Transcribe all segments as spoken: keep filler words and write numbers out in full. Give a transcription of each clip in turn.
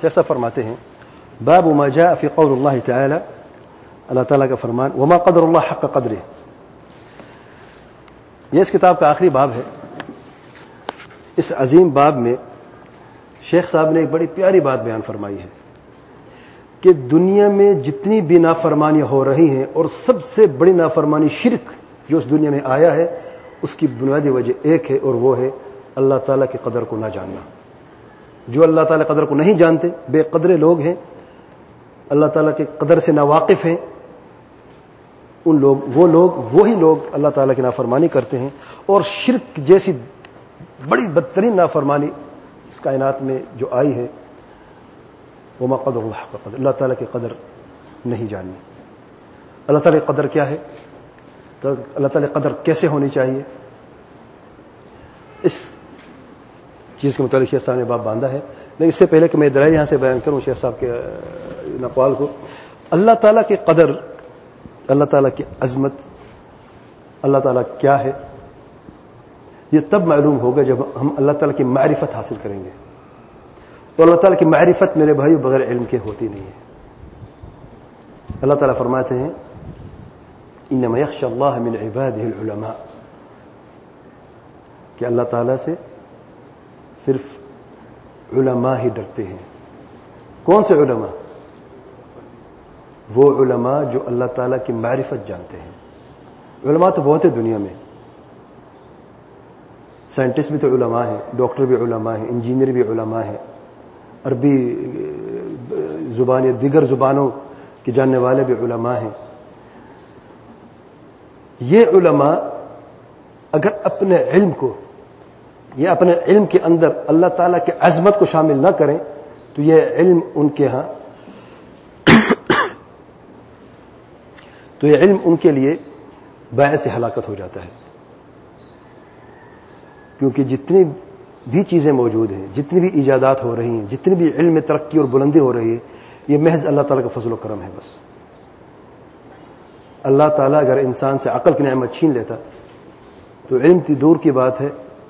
جیسا فرماتے ہیں باب ما جاء فی قول اللہ تعالی، اللہ تعالیٰ کا فرمان وما قدر اللہ حق قدرہ. یہ اس کتاب کا آخری باب ہے. اس عظیم باب میں شیخ صاحب نے ایک بڑی پیاری بات بیان فرمائی ہے کہ دنیا میں جتنی بھی نافرمانیاں ہو رہی ہیں اور سب سے بڑی نافرمانی شرک جو اس دنیا میں آیا ہے، اس کی بنیادی وجہ ایک ہے اور وہ ہے اللہ تعالیٰ کی قدر کو نہ جاننا. جو اللہ تعالیٰ قدر کو نہیں جانتے، بے قدرے لوگ ہیں، اللہ تعالیٰ کی قدر سے ناواقف ہیں، ان لوگ وہ لوگ وہی لوگ اللہ تعالیٰ کی نافرمانی کرتے ہیں. اور شرک جیسی بڑی بدترین نافرمانی اس کائنات میں جو آئی ہے، وما قدر اللہ حق قدر، اللہ تعالیٰ کی قدر نہیں جاننی. اللہ تعالیٰ کی قدر کیا ہے؟ تو اللہ تعالیٰ کی قدر کیسے ہونی چاہیے، اس چیز کے متعلق شیخ صاحب نے باب باندھا ہے. لیکن اس سے پہلے کہ میں دلائل یہاں سے بیان کروں شیخ صاحب کے اقوال کو، اللہ تعالیٰ کی قدر، اللہ تعالیٰ کی عظمت، اللہ تعالیٰ کیا ہے، یہ تب معلوم ہوگا جب ہم اللہ تعالیٰ کی معرفت حاصل کریں گے. تو اللہ تعالیٰ کی معرفت میرے بھائیو بغیر علم کے ہوتی نہیں ہے. اللہ تعالیٰ فرماتے ہیں انما یخشی اللہ من عبادہ العلماء، کہ اللہ تعالیٰ سے صرف علماء ہی ڈرتے ہیں. کون سے علماء؟ وہ علماء جو اللہ تعالیٰ کی معرفت جانتے ہیں. علماء تو بہت ہے دنیا میں، سائنٹسٹ بھی تو علماء ہیں، ڈاکٹر بھی علماء ہیں، انجینئر بھی علماء ہیں، عربی زبان یا دیگر زبانوں کے جاننے والے بھی علماء ہیں. یہ علماء اگر اپنے علم کو یا اپنے علم کے اندر اللہ تعالیٰ کی عظمت کو شامل نہ کریں تو یہ علم ان کے ہاں تو یہ علم ان کے لیے باعث ہلاکت ہو جاتا ہے. کیونکہ جتنی بھی چیزیں موجود ہیں، جتنی بھی ایجادات ہو رہی ہیں، جتنی بھی علم میں ترقی اور بلندی ہو رہی ہے، یہ محض اللہ تعالیٰ کا فضل و کرم ہے. بس اللہ تعالیٰ اگر انسان سے عقل کی نعمت چھین لیتا تو علم کی دور کی بات ہے،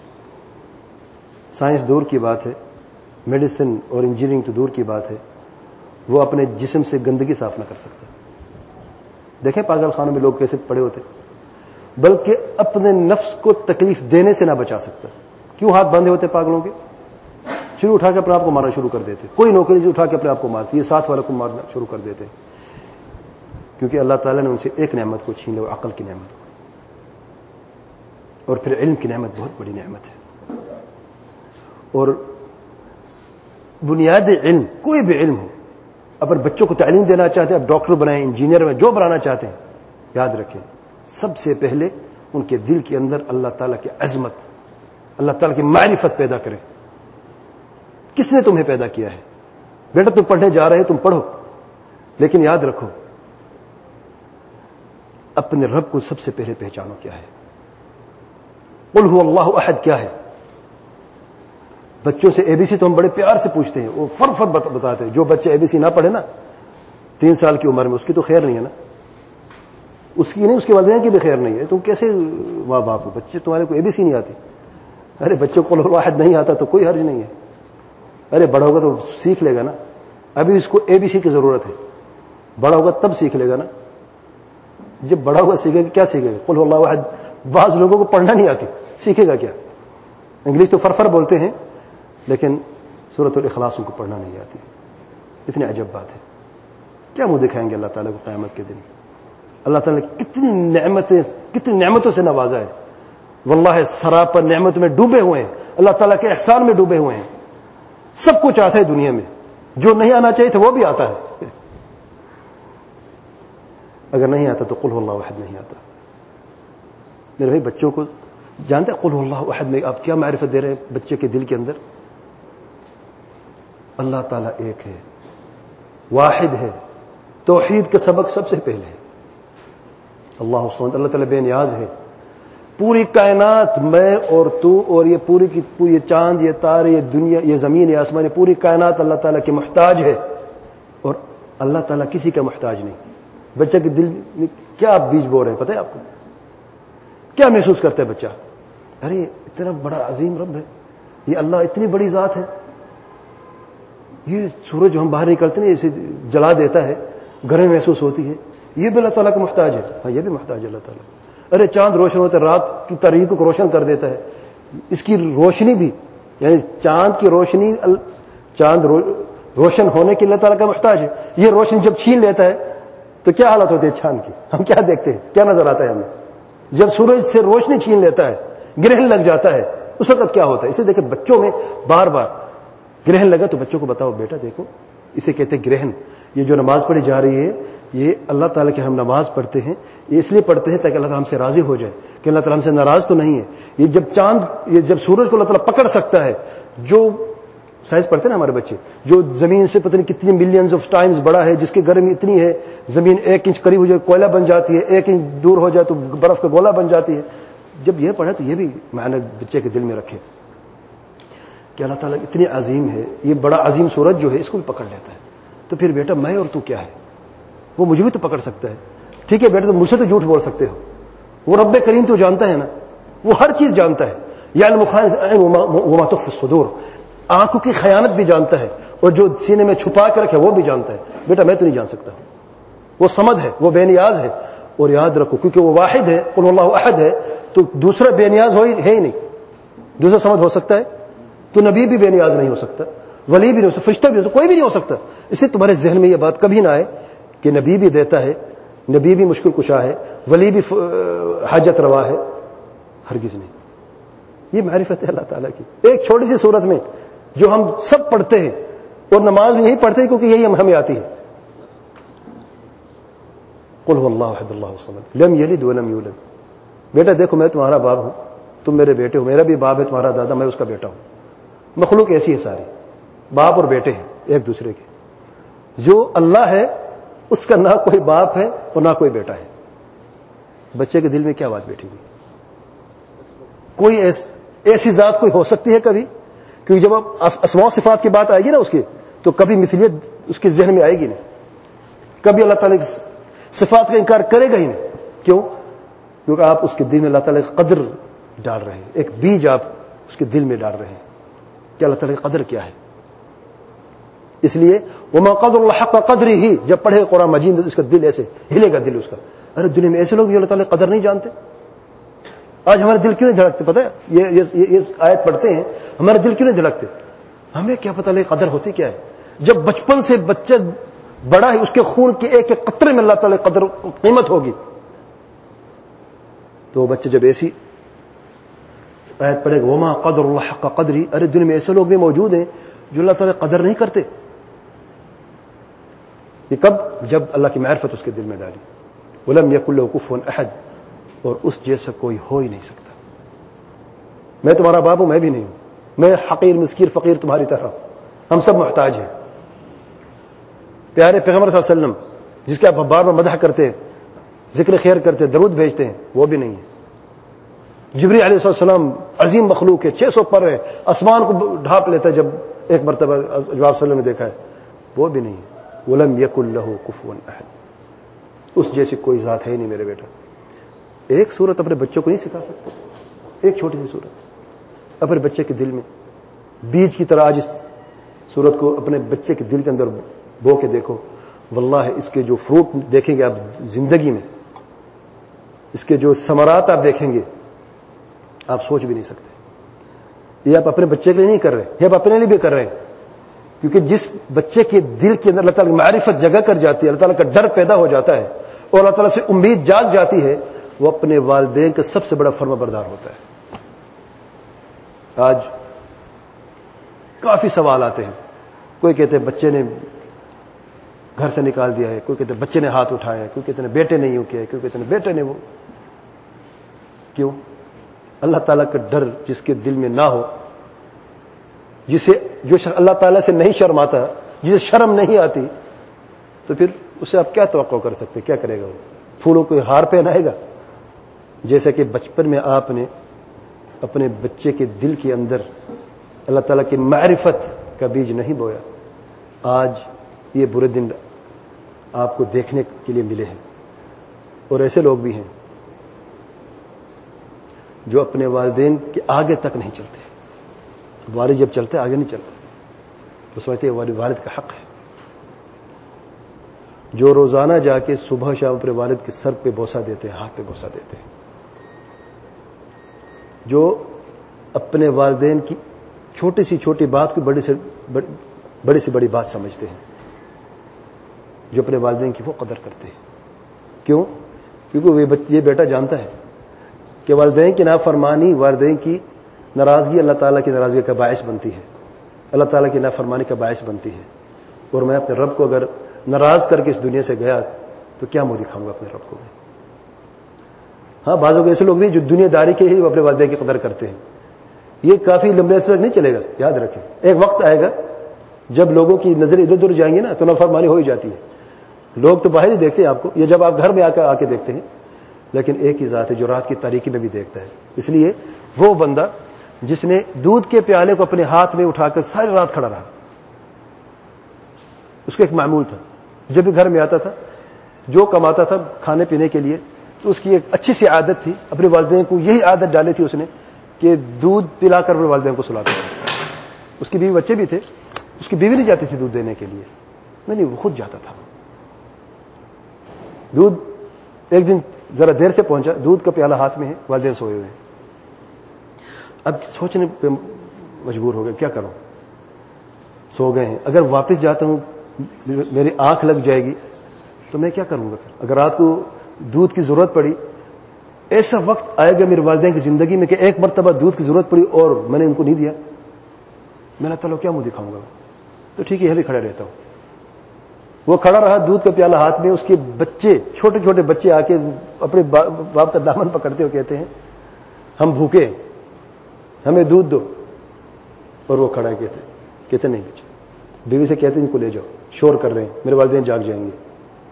سائنس دور کی بات ہے، میڈیسن اور انجینئرنگ تو دور کی بات ہے، وہ اپنے جسم سے گندگی صاف نہ کر سکتا. دیکھیں پاگل خانوں میں لوگ کیسے پڑے ہوتے، بلکہ اپنے نفس کو تکلیف دینے سے نہ بچا سکتا. کیوں ہاتھ باندھے ہوتے پاگلوں کے؟ شروع اٹھا کے اپنے آپ کو مارنا شروع کر دیتے. کوئی نوکری جو اٹھا کے اپنے آپ کو مارتی ہے، ساتھ والے کو مارنا شروع کر دیتے، کیونکہ اللہ تعالیٰ نے ان سے ایک نعمت کو چھین لیا، عقل کی نعمت. اور پھر علم کی نعمت بہت بڑی نعمت ہے. اور بنیادی علم، کوئی بھی علم ہو، اگر بچوں کو تعلیم دینا چاہتے ہیں، اب ڈاکٹر بنائیں، انجینئر بنائیں، جو بنانا چاہتے ہیں، یاد رکھیں سب سے پہلے ان کے دل کے اندر اللہ تعالیٰ کی عظمت، اللہ تعالیٰ کی معرفت پیدا کریں. کس نے تمہیں پیدا کیا ہے؟ بیٹا تم پڑھنے جا رہے تم پڑھو، لیکن یاد رکھو اپنے رب کو سب سے پہلے پہچانو کیا ہے. قل هو اللہ احد کیا ہے؟ بچوں سے اے بی سی تو ہم بڑے پیار سے پوچھتے ہیں، وہ فر فر بتاتے ہیں. جو بچے اے بی سی نہ پڑھے نا تین سال کی عمر میں، اس کی تو خیر نہیں ہے نا، اس کی نہیں، اس کے والدین کی بھی خیر نہیں ہے. تم کیسے ماں باپ ہو، بچے تمہارے کو اے بی سی نہیں آتی؟ ارے بچوں کو قل واحد نہیں آتا تو کوئی حرج نہیں ہے. ارے بڑا ہوگا تو سیکھ لے گا نا، ابھی اس کو اے بی سی کی ضرورت ہے، بڑا ہوگا تب سیکھ لے گا نا. جب بڑا ہوگا سیکھے گا کیا سیکھے گا؟ قل اللہ واحد. بعض لوگوں کو پڑھنا نہیں آتی، سیکھے گا کیا؟ انگلش تو فرفر بولتے ہیں لیکن سورۃ الاخلاص ان کو پڑھنا نہیں آتی. اتنی عجب بات ہے. کیا منہ دکھائیں گے اللہ تعالیٰ کو قیامت کے دن؟ اللہ تعالیٰ نے کتنی نعمتیں، کتنی نعمتوں سے نوازا ہے. واللہ سراپا نعمت میں ڈوبے ہوئے ہیں، اللہ تعالیٰ کے احسان میں ڈوبے ہوئے ہیں. سب کچھ آتا ہے دنیا میں، جو نہیں آنا چاہیے تھا وہ بھی آتا ہے. اگر نہیں آتا تو قل هو اللہ احد نہیں آتا. میرے بھائی بچوں کو جانتے قل هو اللہ احد میں آپ کیا معرفت دے رہے ہیں بچے کے دل کے اندر؟ اللہ تعالیٰ ایک ہے، واحد ہے. توحید کا سبق سب سے پہلے ہے. اللہ الصمد، اللہ تعالیٰ بے نیاز ہے. پوری کائنات، میں اور تو اور یہ پوری کی پوری چاند، یہ تارے، یہ دنیا، یہ زمین، یہ آسمان، پوری کائنات اللہ تعالیٰ کی محتاج ہے، اور اللہ تعالیٰ کسی کا محتاج نہیں. بچہ کے دل میں کیا آپ بیج بو رہے ہیں پتہ ہے آپ کو؟ کیا محسوس کرتا ہے بچہ؟ ارے اتنا بڑا عظیم رب ہے، یہ اللہ اتنی بڑی ذات ہے. یہ سورج جو ہم باہر نکلتے ہیں اسے جلا دیتا ہے, گرمی محسوس ہوتی ہے, یہ بھی اللہ تعالیٰ کا محتاج ہے. ہاں یہ بھی محتاج ہے اللہ تعالیٰ. ارے چاند روشن ہوتا ہے, رات کی تاریکی کو روشن کر دیتا ہے, اس کی روشنی بھی, یعنی چاند کی روشنی, چاند رو, روشن ہونے کے اللہ تعالیٰ کا محتاج ہے. یہ روشنی جب چھین لیتا ہے تو کیا حالت ہوتی ہے چاند کی؟ ہم کیا دیکھتے ہیں, کیا نظر آتا ہے ہمیں؟ جب سورج سے روشنی چھین لیتا ہے, گرہن لگ جاتا ہے, اس وقت کیا ہوتا ہے؟ اسے دیکھیں بچوں میں بار بار گرہن لگا تو بچوں کو بتاؤ بیٹا دیکھو اسے کہتے ہیں گرہن. یہ جو نماز پڑھی جا رہی ہے یہ اللہ تعالیٰ کی ہم نماز پڑھتے ہیں, یہ اس لیے پڑھتے ہیں تاکہ اللہ تعالیٰ ہم سے راضی ہو جائے کہ اللہ تعالیٰ ہم سے ناراض تو نہیں ہے. یہ جب چاند, یہ جب سورج کو اللہ تعالیٰ پکڑ سکتا ہے, جو سائنس پڑھتے ہیں نا ہمارے بچے, جو زمین سے پتہ نہیں کتنی ملینز آف ٹائمز بڑا ہے, جس کی گرمی اتنی ہے زمین ایک انچ قریب ہو جائے کوئلہ بن جاتی ہے, ایک انچ دور ہو جائے تو برف کا گولا بن جاتی ہے. جب یہ پڑھے تو یہ بھی معنی بچے کے دل میں رکھے کہ اللہ تعالیٰ اتنی عظیم ہے, یہ بڑا عظیم سورج جو ہے اس کو بھی پکڑ لیتا ہے. تو پھر بیٹا میں اور تو کیا ہے, وہ مجھے بھی تو پکڑ سکتا ہے. ٹھیک ہے بیٹا تو مجھ سے تو جھوٹ بول سکتے ہو, وہ رب کریم تو جانتا ہے نا, وہ ہر چیز جانتا ہے. یعنی وما تخفی الصدور, آنکھوں کی خیانت بھی جانتا ہے, اور جو سینے میں چھپا کے رکھے وہ بھی جانتا ہے. بیٹا میں تو نہیں جان سکتا, وہ صمد ہے, وہ بے نیاز ہے. اور یاد رکھو کیونکہ وہ واحد ہے, قل اللہ احد ہے, تو دوسرا بے نیاز ہے ہی نہیں. دوسرا صمد ہو سکتا ہے تو نبی بھی بے نیاز نہیں ہو سکتا, ولی بھی نہیں ہو سکتا, فرشتہ بھی نہیں ہو سکتا, کوئی بھی نہیں ہو سکتا. اس لیے تمہارے ذہن میں یہ بات کبھی نہ آئے کہ نبی بھی دیتا ہے, نبی بھی مشکل کشا ہے, ولی بھی حاجت روا ہے. ہرگز نہیں. یہ معرفت ہے اللہ تعالیٰ کی. ایک چھوٹی سی صورت میں جو ہم سب پڑھتے ہیں, اور نماز بھی یہی پڑھتے ہیں کیونکہ یہی ہم ہمیں آتی ہے. قل هو اللہ احد اللہ الصمد لم یلد ولم یولد. بیٹا دیکھو میں تمہارا باپ ہوں, تم میرے بیٹے ہو, میرا بھی باپ ہے تمہارا دادا, میں اس کا بیٹا ہوں. مخلوق ایسی ہے ساری, باپ اور بیٹے ہیں ایک دوسرے کے. جو اللہ ہے اس کا نہ کوئی باپ ہے اور نہ کوئی بیٹا ہے. بچے کے دل میں کیا بات بیٹھی ہوئی؟ کوئی ایس, ایسی ذات کوئی ہو سکتی ہے کبھی؟ کیونکہ جب اب اسماء و صفات کی بات آئے گی نا اس کی, تو کبھی مثلیت اس کے ذہن میں آئے گی نہیں, کبھی اللہ تعالیٰ کی صفات کا انکار کرے گا ہی نہیں. کیوں؟ کیونکہ آپ اس کے دل میں اللہ تعالیٰ کی قدر ڈال رہے ہیں, ایک بیج آپ اس کے دل میں ڈال رہے ہیں کہ اللہ تعالیٰ کی قدر کیا ہے. اس لیے وما قدر اللہ حق قدرہ ہی, جب پڑھے قرآن مجید اس کا دل ایسے ہلے گا دل اس کا. ارے دنیا میں ایسے لوگ بھی اللہ تعالیٰ کی قدر نہیں جانتے. آج ہمارے دل کیوں نہیں دھڑکتے؟ پتہ ہے یہ یہ, یہ آیت پڑھتے ہیں ہمارے دل کیوں نہیں دھڑکتے؟ ہمیں کیا پتہ لگے قدر ہوتی کیا ہے. جب بچپن سے بچہ بڑا ہے اس کے خون کے ایک ایک قطرے میں اللہ تعالیٰ کی قدر قیمت ہوگی. تو وہ بچے جب ایسی آیت پڑھے گا وما قدر اللہ حق قدری, ارے دنیا میں ایسے لوگ بھی موجود ہیں جو اللہ تعالیٰ قدر نہیں کرتے. یہ کب؟ جب اللہ کی معرفت اس کے دل میں ڈالی. ولم یکن لہ کفوا احد, اور اس جیسا کوئی ہو ہی نہیں سکتا. میں تمہارا باپ ہوں, میں بھی نہیں ہوں, میں حقیر مسکین فقیر تمہاری طرح, ہم سب محتاج ہیں. پیارے پیغمبر صلی اللہ علیہ وسلم جس کے آپ بار بار مدح کرتے ہیں, ذکر خیر کرتے, درود بھیجتے ہیں, وہ بھی نہیں ہے. جبریل علیہ السلام عظیم مخلوق ہے, چھ سو پر ہے, آسمان کو ڈھانپ لیتا ہے, جب ایک مرتبہ جواب صلی اللہ علیہ وسلم نے دیکھا ہے, وہ بھی نہیں ہے. ولم یکن لہ کفوا احد, اس جیسی کوئی ذات ہے ہی نہیں میرے بیٹا. ایک صورت اپنے بچوں کو نہیں سکھا سکتے, ایک چھوٹی سی صورت اپنے بچے کے دل میں بیج کی طرح. آج اس صورت کو اپنے بچے کے دل کے اندر بو کے دیکھو, واللہ اس کے جو فروٹ دیکھیں گے آپ زندگی میں, اس کے جو ثمرات آپ دیکھیں گے آپ سوچ بھی نہیں سکتے. یہ آپ اپنے بچے کے لیے نہیں کر رہے, یہ آپ اپنے لیے بھی کر رہے ہیں. کیونکہ جس بچے کے دل کے اندر اللہ تعالیٰ کی معرفت جگہ کر جاتی ہے, اللہ تعالیٰ کا ڈر پیدا ہو جاتا ہے, اور اللہ تعالیٰ سے امید جاگ جاتی ہے, وہ اپنے والدین کا سب سے بڑا فرما بردار ہوتا ہے. آج کافی سوال آتے ہیں, کوئی کہتے ہیں بچے نے گھر سے نکال دیا ہے, کوئی کہتے ہیں بچے نے ہاتھ اٹھایا ہے, کوئی کہتے ہیں بیٹے نے یوں کیا ہے, کوئی کہتے ہیں بیٹے نے وہ. کیوں؟ اللہ تعالیٰ کا ڈر جس کے دل میں نہ ہو, جسے جو اللہ تعالیٰ سے نہیں شرم آتا, جسے شرم نہیں آتی, تو پھر اسے آپ کیا توقع کر سکتے؟ کیا کرے گا وہ؟ پھولوں کو ہار پہنائے گا؟ جیسے کہ بچپن میں آپ نے اپنے بچے کے دل کے اندر اللہ تعالیٰ کی معرفت کا بیج نہیں بویا, آج یہ برے دن آپ کو دیکھنے کے لیے ملے ہیں. اور ایسے لوگ بھی ہیں جو اپنے والدین کے آگے تک نہیں چلتے. والد جب چلتے آگے نہیں چلتے. وہ سمجھتے ہیں والد کا حق ہے. جو روزانہ جا کے صبح شام اپنے والد کے سر پہ بوسہ دیتے ہیں, ہاتھ پہ بوسہ دیتے ہیں, جو اپنے والدین کی چھوٹی سی چھوٹی بات کو بڑی سے بڑی سے بڑی بات سمجھتے ہیں, جو اپنے والدین کی وہ قدر کرتے ہیں. کیوں؟ کیونکہ یہ بیٹا جانتا ہے کہ والدین کی نافرمانی والدین کی ناراضگی اللہ تعالیٰ کی ناراضگی کا باعث بنتی ہے, اللہ تعالیٰ کی نافرمانی کا باعث بنتی ہے. اور میں اپنے رب کو اگر ناراض کر کے اس دنیا سے گیا تو کیا منہ دکھاؤں گا اپنے رب کو؟ ہاں, بعضوں کے ایسے لوگ بھی جو دنیا داری کے ہی وہ اپنے والدین کی قدر کرتے ہیں. یہ کافی لمبے عرصے تک نہیں چلے گا. یاد رکھیں, ایک وقت آئے گا جب لوگوں کی نظر ادھر ادھر جائیں گی نا تو نافرمانی ہو ہی جاتی ہے. لوگ تو باہر ہی دیکھتے ہیں آپ کو, یہ جب آپ گھر میں آ کے آ کے دیکھتے ہیں, لیکن ایک ہی ذات ہے جو رات کی تاریکی میں بھی دیکھتا ہے. اس لیے وہ بندہ جس نے دودھ کے پیالے کو اپنے ہاتھ میں اٹھا کر ساری رات کھڑا رہا, اس کا ایک معمول تھا, جب بھی گھر میں آتا تھا جو کماتا تھا کھانے پینے کے لیے تو اس کی ایک اچھی سی عادت تھی, اپنے والدین کو یہی عادت ڈالی تھی اس نے کہ دودھ پلا کر اپنے والدین کو سلاتا تھا. اس کی بیوی بچے بھی تھے, اس کی بیوی نہیں جاتی تھی دودھ دینے کے لیے, نہیں نہیں وہ خود جاتا تھا. دودھ ایک دن ذرا دیر سے پہنچا, دودھ کا پیالہ ہاتھ میں ہے, والدین سوئے ہوئے ہیں. اب سوچنے پہ مجبور ہو گئے کیا کروں, سو گئے ہیں, اگر واپس جاتا ہوں میری آنکھ لگ جائے گی تو میں کیا کروں گا؟ اگر رات کو دودھ کی ضرورت پڑی, ایسا وقت آئے گا میرے والدین کی زندگی میں کہ ایک مرتبہ دودھ کی ضرورت پڑی اور میں نے ان کو نہیں دیا, میں نے تعالیٰ کیا منہ دکھاؤں گا؟ تو ٹھیک ہے یہاں بھی کھڑا رہتا ہوں. وہ کھڑا رہا, دودھ کا پیالہ ہاتھ میں, اس کے بچے چھوٹے چھوٹے بچے آ کے اپنے باپ کا دامن پکڑتے ہوئے کہتے ہیں ہم بھوکے, ہمیں دودھ دو. اور وہ کھڑا کہتے کہتے نہیں بچے, بیوی سے کہتے ہیں ان کو لے جاؤ, شور کر رہے ہیں, میرے والدین جاگ جائیں گے.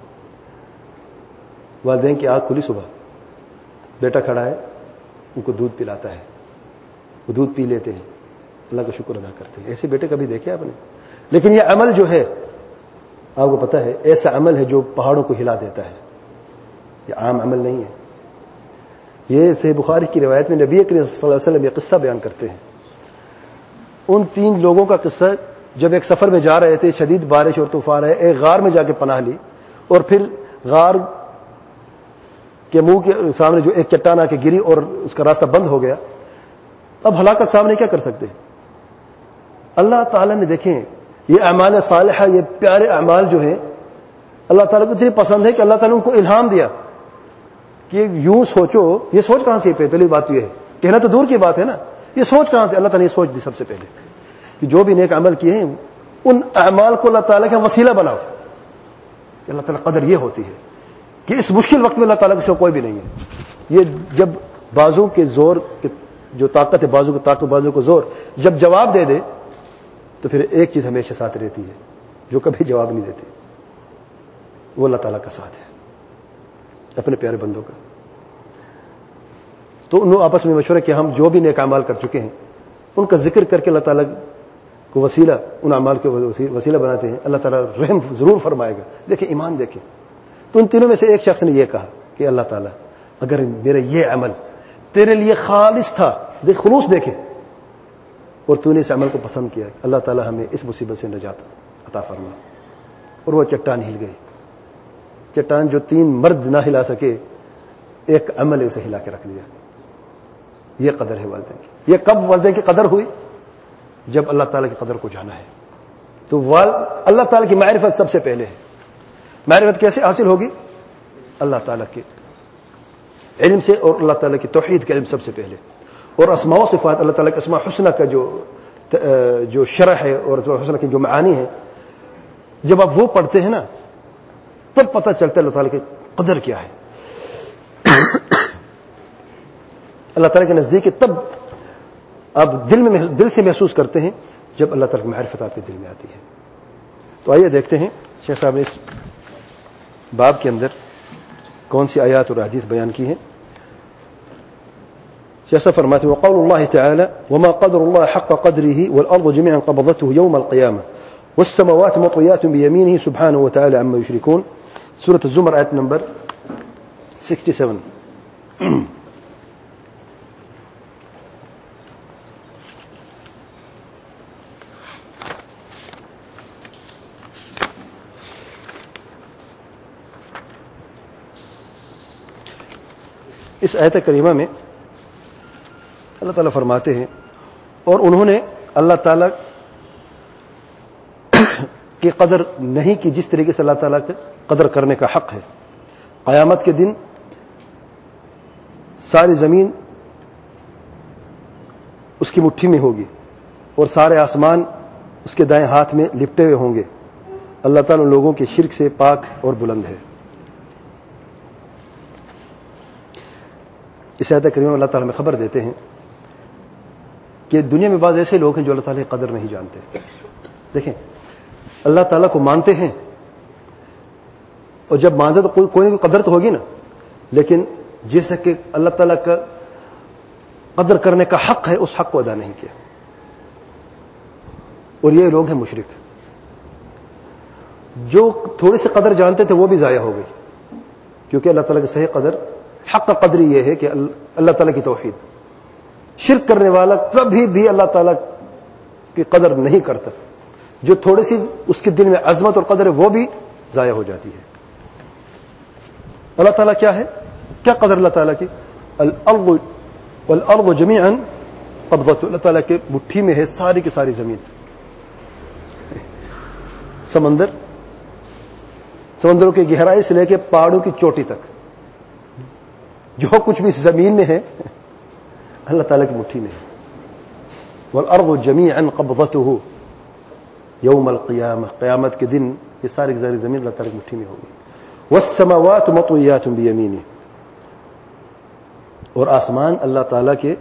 والدین کی آنکھ کھلی صبح, بیٹا کھڑا ہے, ان کو دودھ پلاتا ہے, وہ دودھ پی لیتے ہیں, اللہ کا شکر ادا کرتے ہیں. ایسے بیٹے کبھی دیکھے آپ نے؟ لیکن یہ عمل جو ہے آپ کو پتا ہے ایسا عمل ہے جو پہاڑوں کو ہلا دیتا ہے, یہ عام عمل نہیں ہے. یہ صحیح بخاری کی روایت میں نبی کریم صلی اللہ علیہ وسلم یہ قصہ بیان کرتے ہیں. ان تین لوگوں کا قصہ, جب ایک سفر میں جا رہے تھے, شدید بارش اور طوفان ہے, ایک غار میں جا کے پناہ لی اور پھر غار کے منہ کے سامنے جو ایک چٹان آ کے گری اور اس کا راستہ بند ہو گیا. اب ہلاکت سامنے کیا کر سکتے؟ اللہ تعالیٰ نے دیکھیں یہ اعمال صالحہ, یہ پیارے اعمال جو ہیں اللہ تعالیٰ کو اتنی پسند ہے کہ اللہ تعالیٰ نے ان کو الہام دیا کہ یوں سوچو. یہ سوچ کہاں سے؟ پہلی بات یہ ہے, کہنا تو دور کی بات ہے نا, یہ سوچ کہاں سے؟ اللہ تعالیٰ نے یہ سوچ دی سب سے پہلے کہ جو بھی نیک عمل کیے ہیں ان اعمال کو اللہ تعالیٰ کا وسیلہ بناؤ. کہ اللہ تعالیٰ قدر یہ ہوتی ہے کہ اس مشکل وقت میں اللہ تعالیٰ کے سوا کوئی بھی نہیں ہے. یہ جب بازو کے زور جو طاقت ہے, بازو کو طاقت, بازو کو زور جب جواب دے دے تو پھر ایک چیز ہمیشہ ساتھ رہتی ہے جو کبھی جواب نہیں دیتے, وہ اللہ تعالیٰ کا ساتھ ہے اپنے پیارے بندوں کا. تو انہوں آپس میں مشورہ کہ ہم جو بھی نیک اعمال کر چکے ہیں ان کا ذکر کر کے اللہ تعالیٰ کو وسیلہ, ان اعمال کو وسیلہ بناتے ہیں, اللہ تعالیٰ رحم ضرور فرمائے گا. دیکھیں ایمان دیکھیں. تو ان تینوں میں سے ایک شخص نے یہ کہا کہ اللہ تعالیٰ اگر میرا یہ عمل تیرے لیے خالص تھا, دیکھ خلوص دیکھیں, اور تو نے اس عمل کو پسند کیا, اللہ تعالیٰ ہمیں اس مصیبت سے نجات عطا فرما. اور وہ چٹان ہل گئی. چٹان جو تین مرد نہ ہلا سکے, ایک عمل اسے ہلا کے رکھ دیا. یہ قدر ہے والدین کی. یہ کب والدین کی قدر ہوئی؟ جب اللہ تعالیٰ کی قدر کو جانا ہے. تو اللہ تعالیٰ کی معرفت سب سے پہلے ہے. معرفت کیسے حاصل ہوگی؟ اللہ تعالیٰ کے علم سے, اور اللہ تعالیٰ کی توحید کے علم سب سے پہلے, اور اسماء و صفات, اللہ تعالیٰ کے اسماء حسنہ کا جو جو شرح ہے اور اسماء حسنہ کی جو معانی ہے, جب آپ وہ پڑھتے ہیں نا تب پتہ چلتا ہے اللہ تعالیٰ کی قدر کیا ہے. اللہ تعالیٰ کے نزدیک تب آپ دل میں دل سے محسوس کرتے ہیں جب اللہ تعالیٰ کی معرفت آپ کے دل میں آتی ہے. تو آئیے دیکھتے ہیں شیخ صاحب نے اس باب کے اندر کون سی آیات اور احادیث بیان کی ہیں. شیخ صاحب فرماتے ہیں وقول اللہ تعالی وما قدر اللہ حق قدره والارض جميعا قبضته يوم القيامه والسماوات مطويات بيمينه سبحانه وتعالى عما يشركون. سورة الزمر آیت نمبر سکسٹی سیون. اس آیت کریمہ میں اللہ تعالیٰ فرماتے ہیں اور انہوں نے اللہ تعالیٰ کی قدر نہیں کی جس طریقے سے اللہ تعالیٰ کے قدر کرنے کا حق ہے. قیامت کے دن ساری زمین اس کی مٹھی میں ہوگی اور سارے آسمان اس کے دائیں ہاتھ میں لپٹے ہوئے ہوں گے. اللہ تعالیٰ لوگوں کے شرک سے پاک اور بلند ہے. اس آیت کریمہ میں اللہ تعالیٰ میں خبر دیتے ہیں کہ دنیا میں بعض ایسے لوگ ہیں جو اللہ تعالیٰ کی قدر نہیں جانتے. دیکھیں اللہ تعالیٰ کو مانتے ہیں اور جب مانتے تو کوئی کوئی قدر تو ہوگی نا, لیکن جیسا کہ اللہ تعالیٰ کا قدر کرنے کا حق ہے اس حق کو ادا نہیں کیا. اور یہ لوگ ہیں مشرک. جو تھوڑی سی قدر جانتے تھے وہ بھی ضائع ہو گئی, کیونکہ اللہ تعالیٰ کی صحیح قدر حق کا قدر یہ ہے کہ اللہ تعالیٰ کی توحید. شرک کرنے والا کبھی بھی اللہ تعالیٰ کی قدر نہیں کرتا. جو تھوڑی سی اس کے دل میں عظمت اور قدر ہے وہ بھی ضائع ہو جاتی ہے. اللہ تعالیٰ کیا ہے, کیا قدر اللہ تعالیٰ کی؟ الارض والارض جميعا قبضته, اللہ تعالیٰ کے مٹھی میں ہے ساری کی ساری زمین. سمندر, سمندروں کی گہرائی سے لے کے پہاڑوں کی چوٹی تک جو کچھ بھی زمین میں ہے اللہ تعالیٰ کی مٹھی میں ہے. والارض جميعا قبضته یوم القیامہ, قیامت کے دن یہ ساری کی ساری زمین اللہ تعالیٰ کی مٹھی میں ہوگی. والسماوات مطویات بیمینہ, اور آسمان اللہ تعالیٰ کے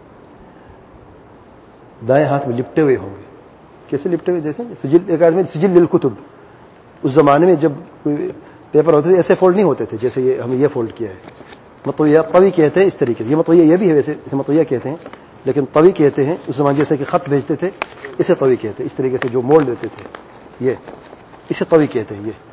دائیں ہاتھ میں لپٹے ہوئے ہوں گے. کیسے لپٹے ہوئے؟ جیسے سجل, ایک آدمی سجل للکتب, اس زمانے میں جب کوئی پیپر ہوتے تھے ایسے فولڈ نہیں ہوتے تھے جیسے یہ ہم یہ فولڈ کیا ہے. مطویہ طوی کہتے ہیں اس طریقے سے, یہ مطویہ یہ بھی ہے ویسے اسے مطویہ کہتے ہیں, لیکن طوی کہتے ہیں اس زمانے جیسے کہ خط بھیجتے تھے اسے طوی کہتے ہیں. اس طریقے سے جو موڑ دیتے تھے یہ اسے طوی کہتے ہیں. یہ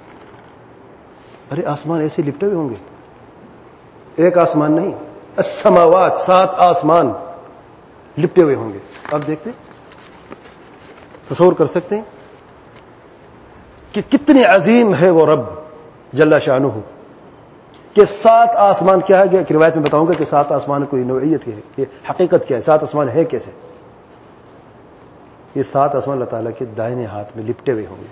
ارے آسمان ایسے لپٹے ہوئے ہوں گے, ایک آسمان نہیں, السماوات, سات آسمان لپٹے ہوئے ہوں گے. آپ دیکھتے تصور کر سکتے ہیں کہ کتنی عظیم ہے وہ رب جل شانہ کہ سات آسمان کیا ہے. کہ روایت میں بتاؤں گا کہ سات آسمان کوئی نوعیت ہے, یہ حقیقت کیا ہے, سات آسمان ہے کیسے. یہ سات آسمان اللہ تعالیٰ کے دائنے ہاتھ میں لپٹے ہوئے ہوں گے.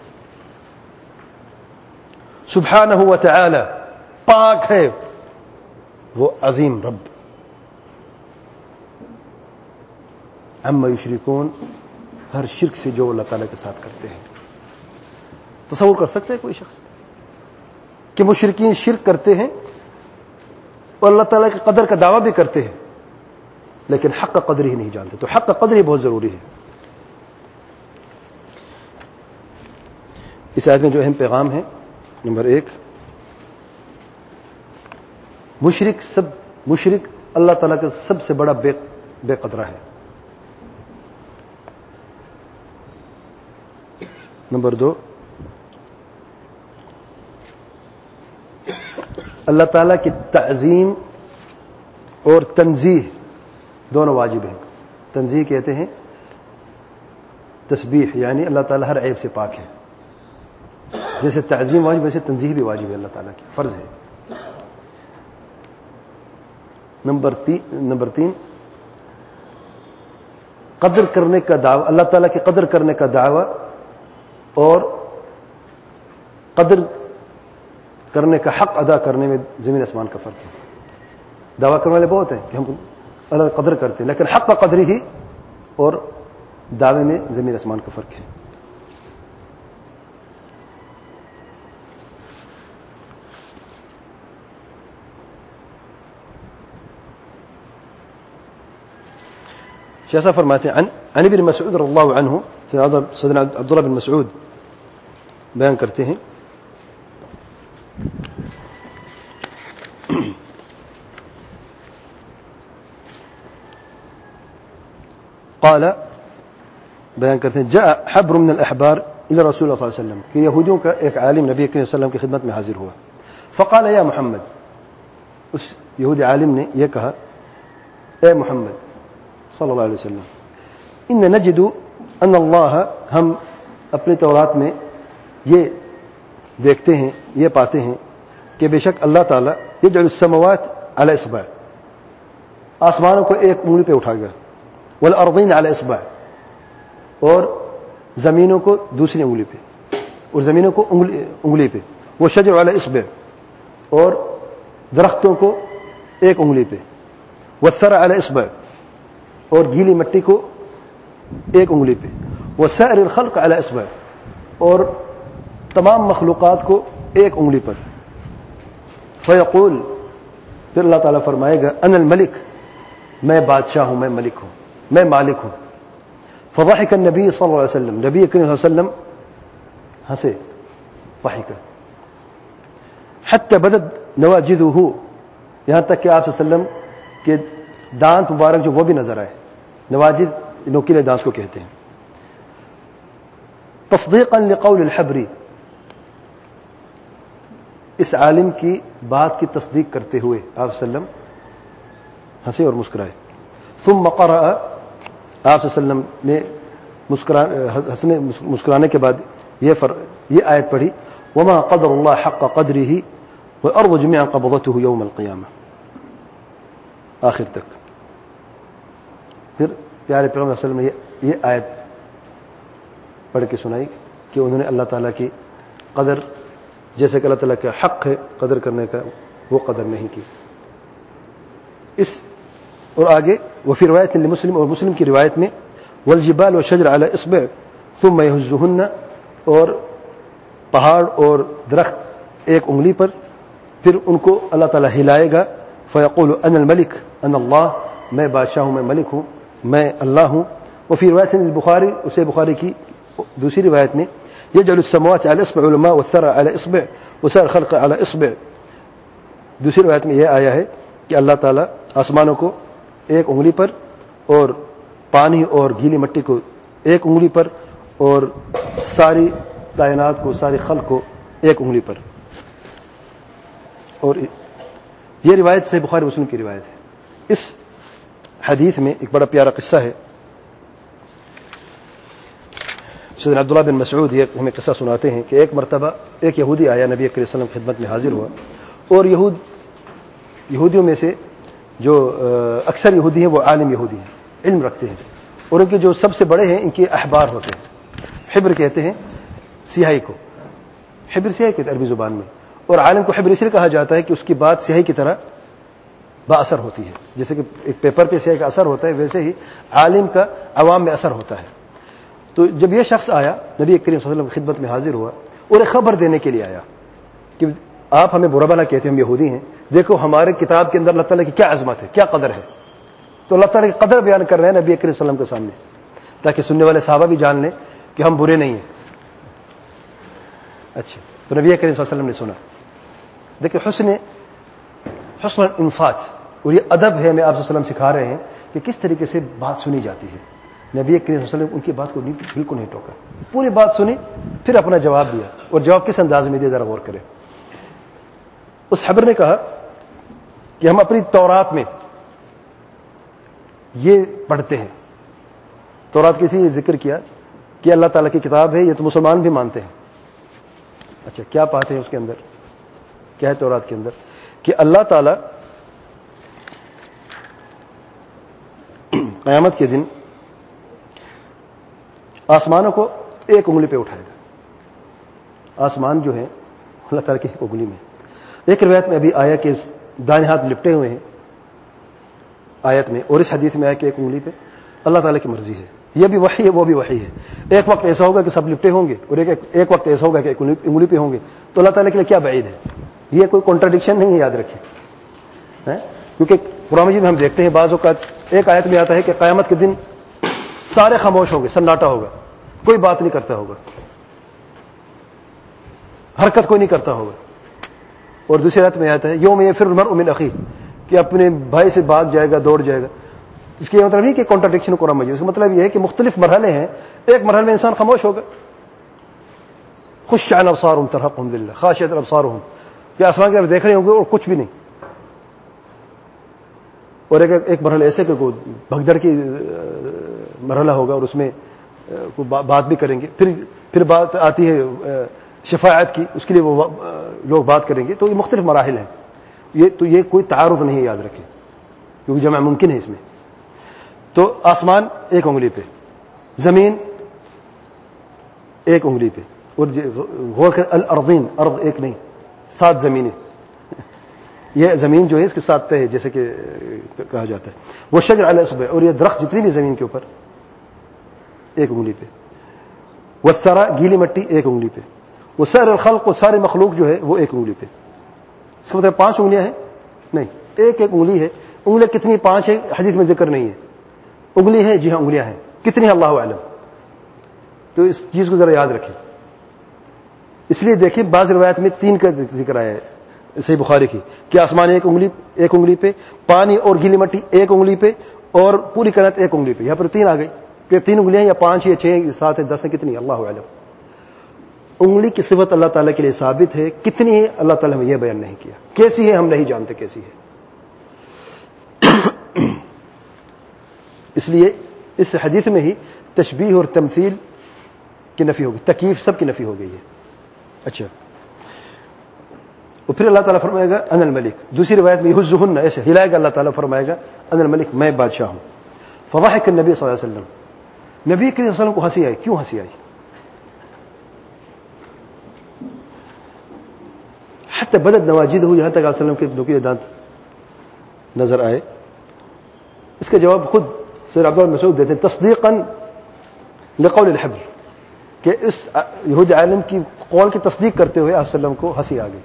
سبحانہ و تعالی, پاک ہے وہ عظیم رب. عما یشرکون, ہر شرک سے جو اللہ تعالیٰ کے ساتھ کرتے ہیں. تصور کر سکتے ہیں کوئی شخص کہ مشرکین شرک کرتے ہیں اور اللہ تعالیٰ کی قدر کا دعویٰ بھی کرتے ہیں لیکن حق کا قدر ہی نہیں جانتے. تو حق کا قدر ہی بہت ضروری ہے. اس آیت میں جو اہم پیغام ہے, نمبر ایک, مشرک سب مشرک اللہ تعالیٰ کا سب سے بڑا بے بے قدرہ ہے. نمبر دو, اللہ تعالیٰ کی تعظیم اور تنزیہ دونوں واجب ہیں. تنزیہ کہتے ہیں تسبیح, یعنی اللہ تعالیٰ ہر عیب سے پاک ہے. جیسے تعظیم واجب ویسے تنزیہ بھی واجب ہے, اللہ تعالیٰ کی فرض ہے. نمبر تین نمبر تین قدر کرنے کا دعویٰ, اللہ تعالیٰ کی قدر کرنے کا دعویٰ اور قدر کرنے کا حق ادا کرنے میں زمین آسمان کا فرق ہے. دعویٰ کرنے والے بہت ہیں کہ ہم اللہ قدر کرتے ہیں, لیکن حق کا قدر ہی اور دعوے میں زمین آسمان کا فرق ہے. شیخ صاحب فرماتے ہیں عن عن ابن مسعود رضی اللہ عنہ, سیدنا عبداللہ بن مسعود بیان کرتے ہیں قال, بیان کرتے ہیں جاء حبر من الاحبار الى رسول اللہ صلی اللہ علیہ وسلم, کہ یہودیوں کا ایک عالم نبی کریم صلی اللہ علیہ وسلم کی خدمت میں حاضر ہوا. فقال یا محمد, اس یہودی عالم نے یہ کہا اے محمد صلی اللہ علیہ وسلم, ان نجد ان اللہ, ہم اپنی تورات میں یہ دیکھتے ہیں, یہ پاتے ہیں کہ بے شک اللہ تعالیٰ یجعل السماوات علی اصبع، آسمانوں کو ایک انگلی پہ اٹھائے گا، والارضین علی اصبع، اور زمینوں کو دوسری انگلی پہ، اور زمینوں کو انگلی, انگلی پہ، وہ شجر علی اصبع، اور درختوں کو ایک انگلی پہ، والثرى علی اصبع، اور گیلی مٹی کو ایک انگلی پہ، وسائر الخلق علی اصبع، اور تمام مخلوقات کو ایک انگلی پر. فیقول، پھر اللہ تعالیٰ فرمائے گا انا الملک، میں بادشاہ ہوں، میں ملک ہوں، میں مالک ہوں. فضحك النبی صلی اللہ علیہ وسلم، نبی کریم صلی اللہ علیہ وسلم ہنسے، ضحک حتی بدت نواجذہ، یہاں تک کہ آپ صلی اللہ علیہ وسلم کے دانت مبارک جو وہ بھی نظر آئے. نواجذ نوکیلے دانت کو کہتے ہیں. تصدیقا لقول الحبری، اس عالم کی بات کی تصدیق کرتے ہوئے آپ صلی اللہ علیہ وسلم ہنسے اور مسکرائے. ثم قرأ، آپ صلی اللہ علیہ وسلم نے ہنسنے مسکرانے کے بعد یہ فر یہ آیت پڑھی، وما قدر اللہ حق قدره والارض جميعا قبضته يوم القیامہ، آخر تک. پھر پیارے پیغمبر صلی اللہ علیہ وسلم نے یہ آیت پڑھ کے سنائی کہ انہوں نے اللہ تعالیٰ کی قدر، جیسے کہ اللہ تعالیٰ کا حق ہے قدر کرنے کا، وہ قدر نہیں کی. اس اور آگے وفی روایت لمسلم، اور مسلم کی روایت میں والجبال والشجر علی اصبع ثم یہزہن، اور پہاڑ اور درخت ایک انگلی پر، پھر ان کو اللہ تعالیٰ ہلائے گا. فیقول انا الملک انا اللہ، میں بادشاہ ہوں، میں ملک ہوں، میں اللہ ہوں. وفی روایت البخاری، اسے بخاری کی دوسری روایت میں یجعل السماوات علی اصبع والماء والثرى علی اصبع وسائر الخلق علی اصبع، دوسری روایت میں یہ آیا ہے کہ اللہ تعالیٰ آسمانوں کو ایک انگلی پر، اور پانی اور گیلی مٹی کو ایک انگلی پر، اور ساری کائنات کو، ساری خلق کو ایک انگلی پر. اور یہ روایت سے بخاری مسلم کی روایت ہے. اس حدیث میں ایک بڑا پیارا قصہ ہے. سیدنا عبداللہ بن مسعود یہ ہمیں قصہ سناتے ہیں کہ ایک مرتبہ ایک یہودی آیا، نبی کریم صلی اللہ علیہ وسلم کی خدمت میں حاضر ہوا، اور یہود یہودیوں میں سے جو اکثر یہودی ہیں وہ عالم یہودی ہیں، علم رکھتے ہیں، اور ان کے جو سب سے بڑے ہیں ان کے احبار ہوتے ہیں. حبر کہتے ہیں سیاہی کو، حبر سیاہی کہتے ہیں عربی زبان میں، اور عالم کو حبر اس لیے کہا جاتا ہے کہ اس کی بات سیاہی کی طرح با اثر ہوتی ہے. جیسے کہ ایک پیپر پہ سیاہی کا اثر ہوتا ہے، ویسے ہی عالم کا عوام میں اثر ہوتا ہے. تو جب یہ شخص آیا، نبی کریم صلی اللہ علیہ وسلم کی خدمت میں حاضر ہوا، اور ایک خبر دینے کے لیے آیا کہ آپ ہمیں برا بھلا کہتے ہیں، ہم یہودی ہیں، دیکھو ہمارے کتاب کے اندر اللہ تعالیٰ کی کیا عظمت ہے، کیا قدر ہے. تو اللہ تعالیٰ کی قدر بیان کر رہے ہیں نبی کریم صلی اللہ علیہ وسلم کے سامنے، تاکہ سننے والے صحابہ بھی جان لیں کہ ہم برے نہیں ہیں. اچھا، تو نبی کریم صلی اللہ علیہ وسلم نے سنا. دیکھیں حسن حسن انصات، اور یہ ادب ہے، میں آپ صلی اللہ علیہ وسلم سکھا رہے ہیں کہ کس طریقے سے بات سنی جاتی ہے. نبی کریم صلی اللہ علیہ وسلم ان کی بات کو بالکل نہیں ٹوکا، پوری بات سنی، پھر اپنا جواب دیا. اور جواب کس انداز میں دیا، ذرا غور کریں. اس حبر نے کہا کہ ہم اپنی تورات میں یہ پڑھتے ہیں. تورات کسی یہ ذکر کیا کہ اللہ تعالیٰ کی کتاب ہے، یہ تو مسلمان بھی مانتے ہیں. اچھا، کیا پاتے ہیں اس کے اندر، کیا ہے تورات کے اندر؟ کہ اللہ تعالیٰ قیامت کے دن آسمانوں کو ایک انگلی پہ اٹھائے گا. آسمان جو ہے اللہ تعالیٰ کی ایک انگلی میں. ایک روایت میں ابھی آیا کہ دائیں ہاتھ لپٹے ہوئے ہیں آیت میں، اور اس حدیث میں آیا کہ ایک انگلی پہ. اللہ تعالیٰ کی مرضی ہے، یہ بھی وحی ہے، وہ بھی وحی ہے. ایک وقت ایسا ہوگا کہ سب لپٹے ہوں گے، اور ایک ایک وقت ایسا ہوگا کہ ایک انگلی پہ ہوں گے. تو اللہ تعالیٰ کے لیے کیا بعید ہے؟ یہ کوئی کنٹراڈکشن نہیں ہے، یاد رکھیں. کیونکہ قرآن مجید میں ہم دیکھتے ہیں بعض اوقات ایک آیت میں آتا ہے کہ قیامت کے دن سارے خاموش ہوں گے، سناٹا ہوگا، کوئی بات نہیں کرتا ہوگا، حرکت کوئی نہیں کرتا ہوگا. اور دوسری آیت میں آتا ہے یوم یفر المرء من اخیہ، کہ اپنے بھائی سے بھاگ جائے گا، دوڑ جائے گا. اس کا مطلب نہیں کہ کانٹراڈکشن قرآن مجید، اس کا مطلب یہ ہے کہ مختلف مرحلے ہیں. ایک مرحلے میں انسان خاموش ہوگا، خشع عن ابصارهم ترهقهم ذلہ خاشعۃ ابصارهم، کہ آسمان کی طرف دیکھ رہے ہوں گے اور کچھ بھی نہیں. اور ایک ایک مرحلہ ایسے کہ کوئی بھگدڑ کی مرحلہ ہوگا، اور اس میں بات بھی کریں گے. پھر پھر بات آتی ہے شفاعت کی، اس کے لیے وہ لوگ بات کریں گے. تو یہ مختلف مراحل ہیں. یہ تو یہ کوئی تعارف نہیں ہے، یاد رکھیں، کیونکہ جمع ممکن ہے اس میں. تو آسمان ایک انگلی پہ، زمین ایک انگلی پہ، اور غور کر الارضین، ارض ایک نہیں، سات زمینیں. یہ زمین جو ہے اس کے ساتھ طے ہے، جیسے کہ کہا جاتا ہے. وہ شجر علی اصبع، اور یہ درخت جتنی بھی زمین کے اوپر ایک انگلی پہ. والثرى، گیلی مٹی ایک انگلی پہ. وسائر الخلق، و سارے مخلوق جو ہے وہ ایک انگلی پہ. اس کا مطلب پانچ انگلیاں ہیں؟ نہیں، ایک ایک انگلی ہے. انگلیاں کتنی؟ پانچ ہے، حدیث میں ذکر نہیں ہے. انگلی ہے، جی ہاں انگلیاں ہیں. کتنی ہیں اللہ اعلم. تو اس چیز کو ذرا یاد رکھیں. اس لیے دیکھیں بعض روایت میں تین کا ذکر آیا ہے صحیح بخاری کی، کہ آسمان ایک انگلی ایک انگلی پہ، پانی اور گیلی مٹی ایک انگلی پہ، اور پوری کائنات ایک انگلی پہ. یہاں پر تین آ گئی کہ تین انگلیاں یا پانچ یا چھ سات ہے دس ہیں، کتنی اللہ اعلم. انگلی کی صفت اللہ تعالیٰ کے لیے ثابت ہے، کتنی ہے اللہ تعالیٰ نے یہ بیان نہیں کیا. کیسی ہے ہم نہیں جانتے کیسی ہے. اس لیے اس حدیث میں ہی تشبیہ اور تمثیل کی نفی ہوگی، تکییف سب کی نفی ہو گئی ہے. اچھا، اور پھر اللہ تعالیٰ فرمائے گا انا الملک. دوسری روایت میں یحزہن، ایسے ہلائے گا اللہ تعالیٰ، فرمائے گا انا الملک، میں بادشاہ ہوں. فضحک النبی صلی اللہ علیہ وسلم، نبی کریم صلی اللہ علیہ وسلم کو ہنسی آئی. کیوں ہنسی آئی؟ حتی بدت نواجذہ، یہاں تک آپ وسلم کے نوکیلے دانت نظر آئے. اس کا جواب خود سید عبداللہ بن مسعود دیتے ہیں، تصدیقا لقول الحبر، کہ اس یہود عالم کی قول کی تصدیق کرتے ہوئے آپ وسلم کو ہنسی آ گئی.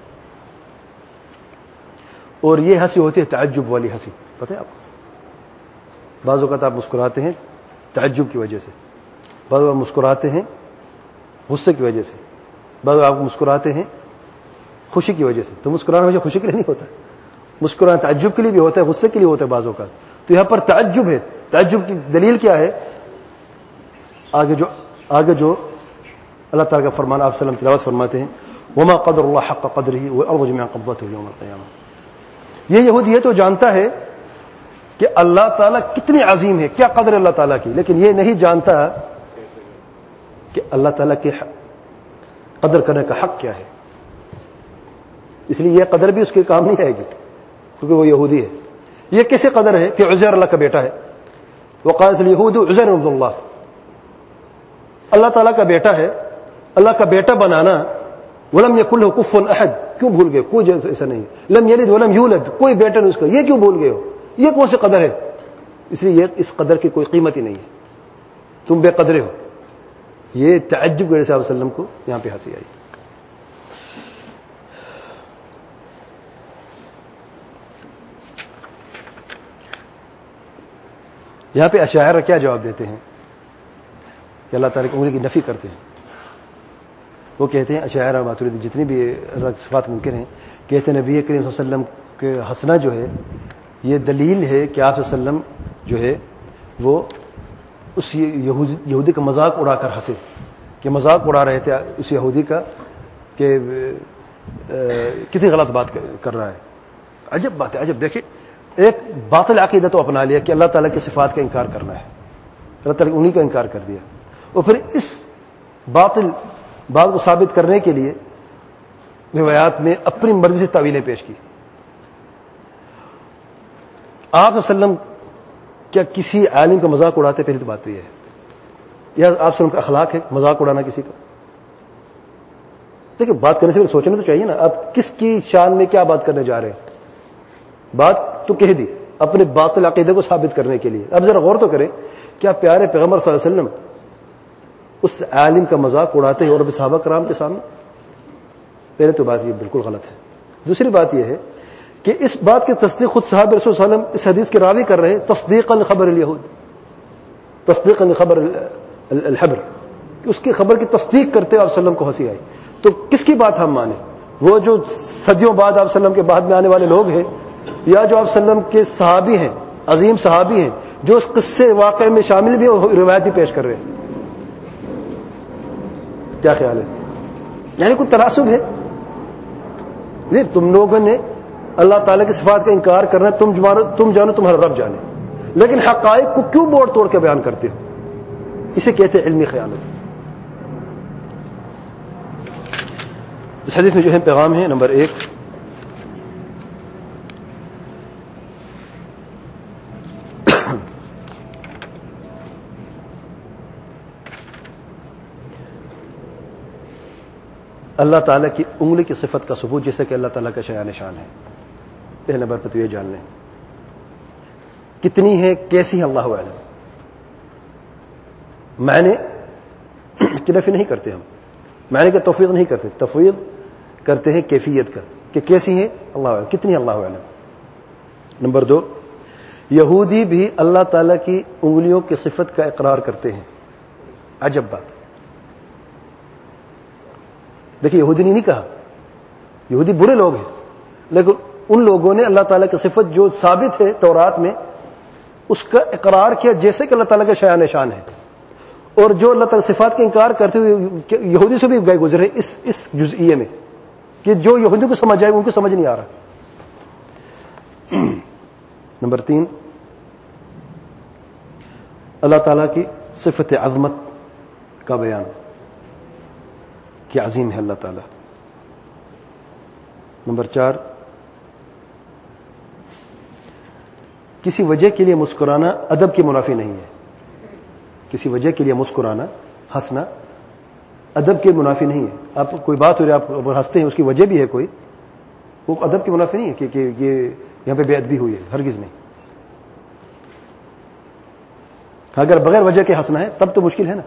اور یہ ہنسی ہوتی ہے تعجب والی ہنسی. پتہ ہے آپ کو، بعض اوقات آپ مسکراتے ہیں تعجب کی وجہ سے، بعض اوقات مسکراتے ہیں غصے کی وجہ سے، بعض اوقات آپ مسکراتے ہیں خوشی کی وجہ سے. تو مسکرانا وجہ خوشی کے لیے نہیں ہوتا، مسکرانا تعجب کے لیے بھی ہوتا ہے، غصے کے لیے ہوتا ہے بعض اوقات. تو یہاں پر تعجب ہے. تعجب کی دلیل کیا ہے؟ آگے جو آگے جو اللہ تعالیٰ کا فرمان آپ وسلم تلاوت فرماتے ہیں، وما قدر اللہ حق قدرہ والارض جميعا قبضته یوم القیامہ. یہ یہودی ہے تو جانتا ہے کہ اللہ تعالیٰ کتنی عظیم ہے، کیا قدر اللہ تعالیٰ کی، لیکن یہ نہیں جانتا کہ اللہ تعالیٰ کے قدر کرنے کا حق کیا ہے. اس لیے یہ قدر بھی اس کے کام نہیں آئے گی، کیونکہ وہ یہودی ہے. یہ کیسے قدر ہے کہ عزیر اللہ کا بیٹا ہے؟ وقالت الیہود عزیر ابن اللہ، اللہ تعالیٰ کا بیٹا ہے. اللہ کا بیٹا بنانا، ولم یکن لہ کفوا احد، کیوں بھول گئے؟ کوئی ایسا نہیں. لم یلد ولم یولد، کوئی بیٹا نہیں اس کا، یہ کیوں بھول گئے ہو؟ یہ کون سی قدر ہے؟ اس لیے یہ اس قدر کی کوئی قیمت ہی نہیں ہے، تم بے قدرے ہو. یہ تعجب کے رسول وسلم کو یہاں پہ ہنسی آئی. یہاں پہ اشاعرہ کیا جواب دیتے ہیں کہ اللہ تعالیٰ کی انگلی کی نفی کرتے ہیں. وہ کہتے ہیں اشاعرہ ماتریدی جتنی بھی صفات ممکن ہیں، کہتے ہیں نبی کریم صلی اللہ علیہ وسلم کے ہنسنا جو ہے یہ دلیل ہے کہ آپ صلی اللہ علیہ وسلم جو ہے وہ اس یہودی کا مذاق اڑا کر ہنسے، کہ مذاق اڑا رہے تھے اس یہودی کا کہ کتنی غلط بات کر رہا ہے. عجب بات ہے، عجب. دیکھیں ایک باطل عقیدہ تو اپنا لیا کہ اللہ تعالیٰ کی صفات کا انکار کرنا ہے، اللہ تعالیٰ انہی کا انکار کر دیا، اور پھر اس باطل بات کو ثابت کرنے کے لیے روایات میں اپنی مرضی سے تعویلیں پیش کی. آپ وسلم کیا کسی عالم کا مذاق اڑاتے؟ پہلی تو بات تو یہ ہے، یا آپ وسلم کا اخلاق ہے مذاق اڑانا کسی کا؟ دیکھیں بات کرنے سے پہلے سوچنا تو چاہیے نا، آپ کس کی شان میں کیا بات کرنے جا رہے ہیں. بات تو کہہ دی اپنے باطل عقیدے کو ثابت کرنے کے لیے. اب ذرا غور تو کریں، کیا پیارے پیغمبر صلی اللہ علیہ وسلم اس عالم کا مذاق اڑاتے ہیں اور صحابہ کرام کے سامنے؟ پہلے تو بات یہ بالکل غلط ہے. دوسری بات یہ ہے کہ اس بات کی تصدیق خود صحابہ رسول صلی اللہ علیہ وسلم اس حدیث کے راوی کر رہے ہیں، تصدیقا خبر الیہود، تصدیقا خبر الحبر، کہ اس کی خبر کی تصدیق کرتے آپ وسلم کو ہنسی آئی. تو کس کی بات ہم مانیں؟ وہ جو صدیوں بعد آپ وسلم کے بعد میں آنے والے لوگ ہیں، یا جو آپ وسلم کے صحابی ہیں، عظیم صحابی ہیں، جو اس قصے واقعے میں شامل بھی اور روایت بھی پیش کر رہے ہیں؟ کیا خیال ہے؟ یعنی کوئی تناسب ہے؟ نہیں، تم لوگوں نے اللہ تعالیٰ کی صفات کا انکار کرنا ہے، تم تم جانو تمہارا رب جانے، لیکن حقائق کو کیوں موڑ توڑ کے بیان کرتے ہو؟ اسے کہتے ہیں علمی خیانت. اس حدیث میں جو ہے پیغام ہے، نمبر ایک، اللہ تعالیٰ کی انگلی کی صفت کا ثبوت، جیسے کہ اللہ تعالیٰ کا شایان نشان ہے. پہلے نمبر پہ تو یہ جان لیں کتنی ہے، کیسی ہے، اللہ اعلم. معنی کی نفی نہیں کرتے ہم، معنی کا توفیق نہیں کرتے، تفویض کرتے ہیں کیفیت کا کہ کیسی ہے اللہ اعلم، کتنی اللہ اعلم. نمبر دو، یہودی بھی اللہ تعالیٰ کی انگلیوں کی صفت کا اقرار کرتے ہیں. عجب بات. دیکھیے یہودی نے نہیں کہا، یہودی برے لوگ ہیں، لیکن ان لوگوں نے اللہ تعالیٰ کی صفت جو ثابت ہے تورات میں اس کا اقرار کیا، جیسے کہ اللہ تعالیٰ کا شایان نشان ہے. اور جو اللہ تعالیٰ صفات کا انکار کرتے ہوئے یہودی سے بھی گئے گزرے اس اس جزئیے میں کہ جو یہودیوں کو سمجھ آئے ان کو سمجھ نہیں آ رہا. نمبر تین، اللہ تعالیٰ کی صفت عظمت کا بیان کہ عظیم ہے اللہ تعالیٰ. نمبر چار، کسی وجہ کے لیے مسکرانا ادب کے منافی نہیں ہے. کسی وجہ کے لیے مسکرانا، ہنسنا ادب کے منافی نہیں ہے. آپ کوئی بات ہو رہی ہے، آپ ہنستے ہیں، اس کی وجہ بھی ہے کوئی، وہ ادب کے منافی نہیں ہے کہ, کہ یہ یہاں پہ بے ادبی ہوئی ہے، ہرگز نہیں. اگر بغیر وجہ کے ہنسنا ہے تب تو مشکل ہے نا.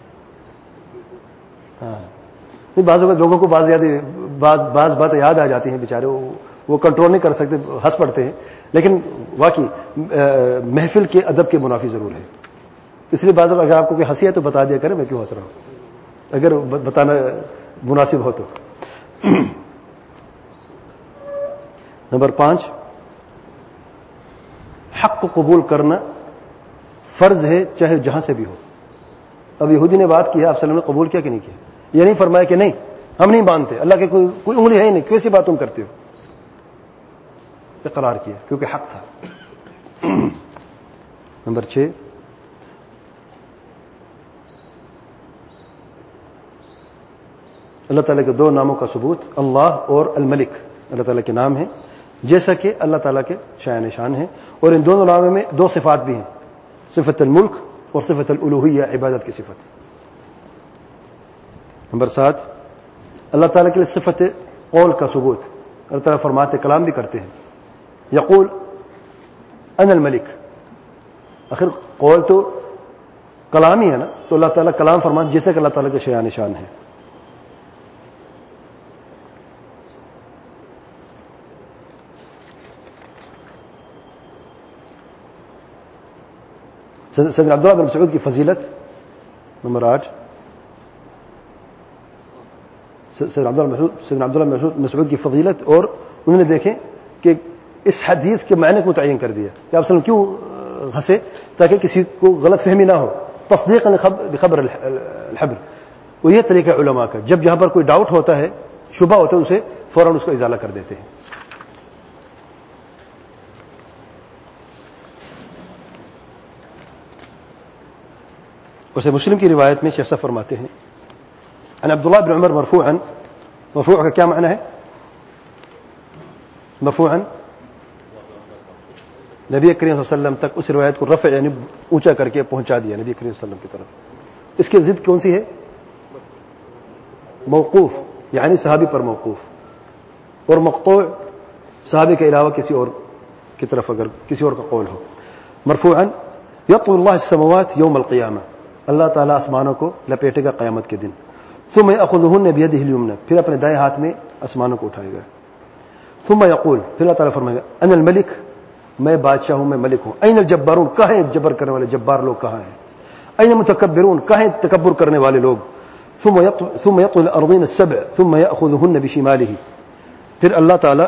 ہاں بعض اوقات لوگوں کو بعض یاد بعض بعض باتیں یاد آ جاتی ہیں، بیچارے وہ کنٹرول نہیں کر سکتے، ہنس پڑتے ہیں. لیکن واقعی محفل کے ادب کے منافی ضرور ہے. اس لیے بعض اوقات اگر آپ کو کوئی ہنسی ہے تو بتا دیا کریں میں کیوں ہنس رہا ہوں، اگر بتانا مناسب ہو تو. نمبر پانچ، حق کو قبول کرنا فرض ہے چاہے جہاں سے بھی ہو. اب یہودی نے بات کی ہے، آپ صلی اللہ علیہ وسلم نے قبول کیا کہ نہیں کیا؟ یہ نہیں فرمایا کہ نہیں ہم نہیں مانتے، اللہ کے کوئی کوئی انگلی ہے ہی نہیں، کیسی بات تم کرتے ہو. اقرار کیا کیونکہ حق تھا. نمبر چھ، اللہ تعالیٰ کے دو ناموں کا ثبوت، اللہ اور الملک اللہ تعالیٰ کے نام ہیں جیسا کہ اللہ تعالیٰ کے شایان نشان ہیں، اور ان دونوں ناموں میں دو صفات بھی ہیں، صفت الملک اور صفت الالوہیہ، عبادت کی صفت. نمبر سات، اللہ تعالیٰ کے لیے صفت قول کا ثبوت. اللہ تعالیٰ فرماتے کلام بھی کرتے ہیں، یقول انا الملک. آخر قول تو کلام ہی ہے نا، تو اللہ تعالیٰ کلام فرماتے جیسے کہ اللہ تعالیٰ کے شایان نشان ہے. سیدنا عبداللہ بن مسعود کی فضیلت. نمبر آٹھ، سیدنا عبداللہ بن مسعود کی فضیلت، اور انہوں نے دیکھیں کہ اس حدیث کے معنی کو متعین کر دیا کہ آپ صلی اللہ علیہ وسلم کیوں ہنسے، تاکہ کسی کو غلط فہمی نہ ہو. تصدیقاً بخبر الحبر، وہ یہ طریقہ علماء کا، جب جہاں پر کوئی ڈاؤٹ ہوتا ہے، شبہ ہوتا ہے، اسے فوراً اس کو ازالہ کر دیتے ہیں. اسے مسلم کی روایت میں شیخ صاحب فرماتے ہیں عن عبداللہ بن عمر مرفوعا. مرفوع کا کیا معنی ہے؟ مرفوعا نبی کریم صلی اللہ علیہ وسلم تک اس روایت کو رفع یعنی اونچا کر کے پہنچا دیا نبی کریم صلی اللہ علیہ وسلم کی طرف. اس کی ضد کون سی ہے؟ موقوف یعنی صحابی پر موقوف، اور مقطوع صحابی کے علاوہ کسی اور کی طرف اگر کسی اور کا قول ہو. مرفوعا یطوی اللہ السماوات یوم القیامہ، اللہ تعالیٰ آسمانوں کو لپیٹے گا قیامت کے دن. ثم یأخذہن بیدہ الیمنی، پھر اپنے دائیں ہاتھ میں آسمانوں کو اٹھائے گا. ثم یقول، پھر اللہ تعالیٰ فرمائے گا انا الملک، میں بادشاہ ہوں، میں ملک ہوں. این الجبارون، کہاں ہیں جبر کرنے والے جبار لوگ، کہاں ہیں؟ این المتکبرون، کہاں ہیں تکبر کرنے والے لوگ؟ ثم یطوی ثم یطوی الارضین السبع ثم یأخذہن بشمالہ، پھر اللہ تعالیٰ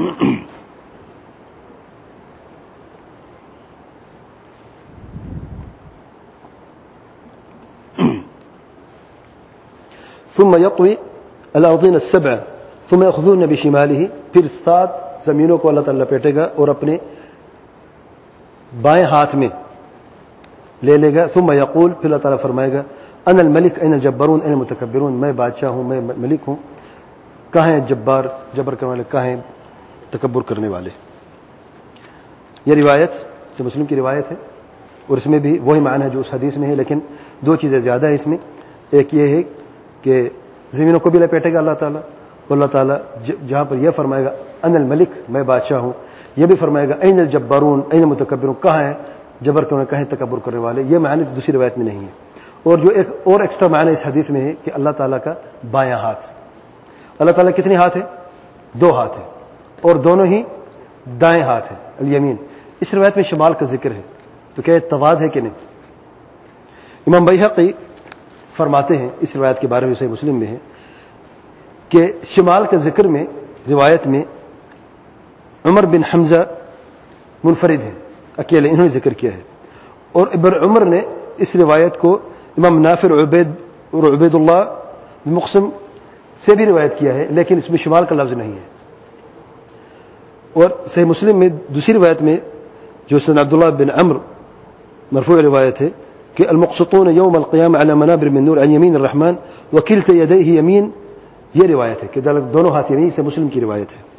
ثم يطوي الارضين السبع ثم ياخذون بشماله، پھر سات زمینوں کو اللہ تعالیٰ لپیٹے گا اور اپنے بائیں ہاتھ میں لے لے گا. ثم يقول، پھر اللہ تعالیٰ فرمائے گا انا الملک این الجبارون این المتکبرون، میں بادشاہ ہوں، میں ملک ہوں، کہاں ہیں جبار جبر کرنے والے، کہاں ہیں تکبر کرنے والے. یہ روایت سے مسلم کی روایت ہے، اور اس میں بھی وہی معنی ہے جو اس حدیث میں ہے، لیکن دو چیزیں زیادہ ہیں اس میں. ایک یہ ہے کہ زمینوں کو بھی لپیٹے گا اللہ تعالیٰ. اللہ تعالیٰ جہاں پر یہ فرمائے گا ان الملک میں بادشاہ ہوں, یہ بھی فرمائے گا این الجبارون این المتکبرون, کہاں ہے جبر کیوں, کہیں تکبر کرنے والے. یہ معنی دوسری روایت میں نہیں ہے. اور جو ایک اور ایکسٹرا معنی اس حدیث میں ہے کہ اللہ تعالیٰ کا بایاں ہاتھ. اللہ تعالیٰ کتنے ہاتھ ہیں؟ دو ہاتھ ہیں, اور دونوں ہی دائیں ہاتھ ہیں, الیمین. اس روایت میں شمال کا ذکر ہے, تو کیا تواد ہے کہ نہیں؟ امام بیہقی فرماتے ہیں اس روایت کے بارے میں, صحیح مسلم میں ہے کہ شمال کے ذکر میں روایت میں عمر بن حمزہ منفرد ہے, اکیلے انہوں نے ذکر کیا ہے. اور ابن عمر نے اس روایت کو امام نافع عبید اور عبید اللہ مقسم سے بھی روایت کیا ہے, لیکن اس میں شمال کا لفظ نہیں ہے. اور صحیح مسلم میں دوسری روایت میں جو سن عبداللہ بن عمر مرفوع روایت ہے کہ المقسطون یوم القیامہ علی منابر من نور عن یمین الرحمن وکلتا یدیہ یمین, یہ روایت ہے کہ دونوں ہاتھ یمین سے مسلم کی روایت ہے.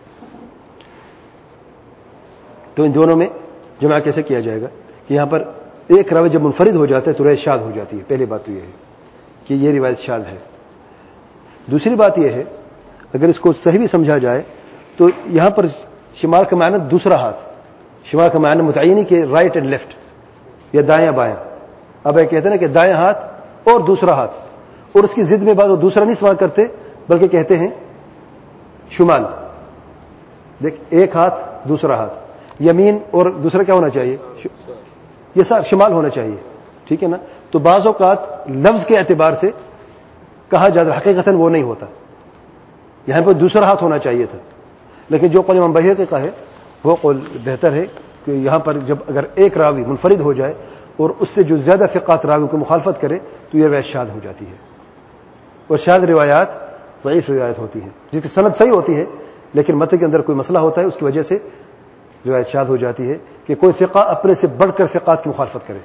تو ان دونوں میں جمع کیسے کیا جائے گا کہ یہاں پر ایک راوی جب منفرد ہو جاتا ہے تو روایت شاذ ہو جاتی ہے. پہلی بات تو یہ ہے کہ یہ روایت شاذ ہے. دوسری بات یہ ہے اگر اس کو صحیح بھی سمجھا جائے تو یہاں پر شمال کا معنی دوسرا ہاتھ, شمال کا معنی متعینی کہ رائٹ اینڈ لیفٹ یا دایاں بایاں. اب یہ کہتے ہیں نا کہ دایاں ہاتھ اور دوسرا ہاتھ, اور اس کی ضد میں بعد وہ دوسرا نہیں استعمال کرتے بلکہ کہتے ہیں شمال. دیکھ, ایک ہاتھ دوسرا ہاتھ, یمین اور دوسرا کیا ہونا چاہیے؟ یہ سر شمال ہونا چاہیے, ٹھیک ہے نا. تو بعض اوقات لفظ کے اعتبار سے کہا جاتا ہے, حقیقتاً وہ نہیں ہوتا, یہاں پہ دوسرا ہاتھ ہونا چاہیے تھا. لیکن جو قول امام بیہقی کا ہے وہ قول بہتر ہے کہ یہاں پر جب اگر ایک راوی منفرد ہو جائے اور اس سے جو زیادہ ثقات راوی کو مخالفت کرے تو یہ روایت شاذ ہو جاتی ہے. اور شاذ روایات ضعیف روایت ہوتی ہے جس کی سند صحیح ہوتی ہے لیکن متن کے اندر کوئی مسئلہ ہوتا ہے, اس کی وجہ سے روایت شاذ ہو جاتی ہے کہ کوئی ثقہ اپنے سے بڑھ کر ثقات کی مخالفت کرے.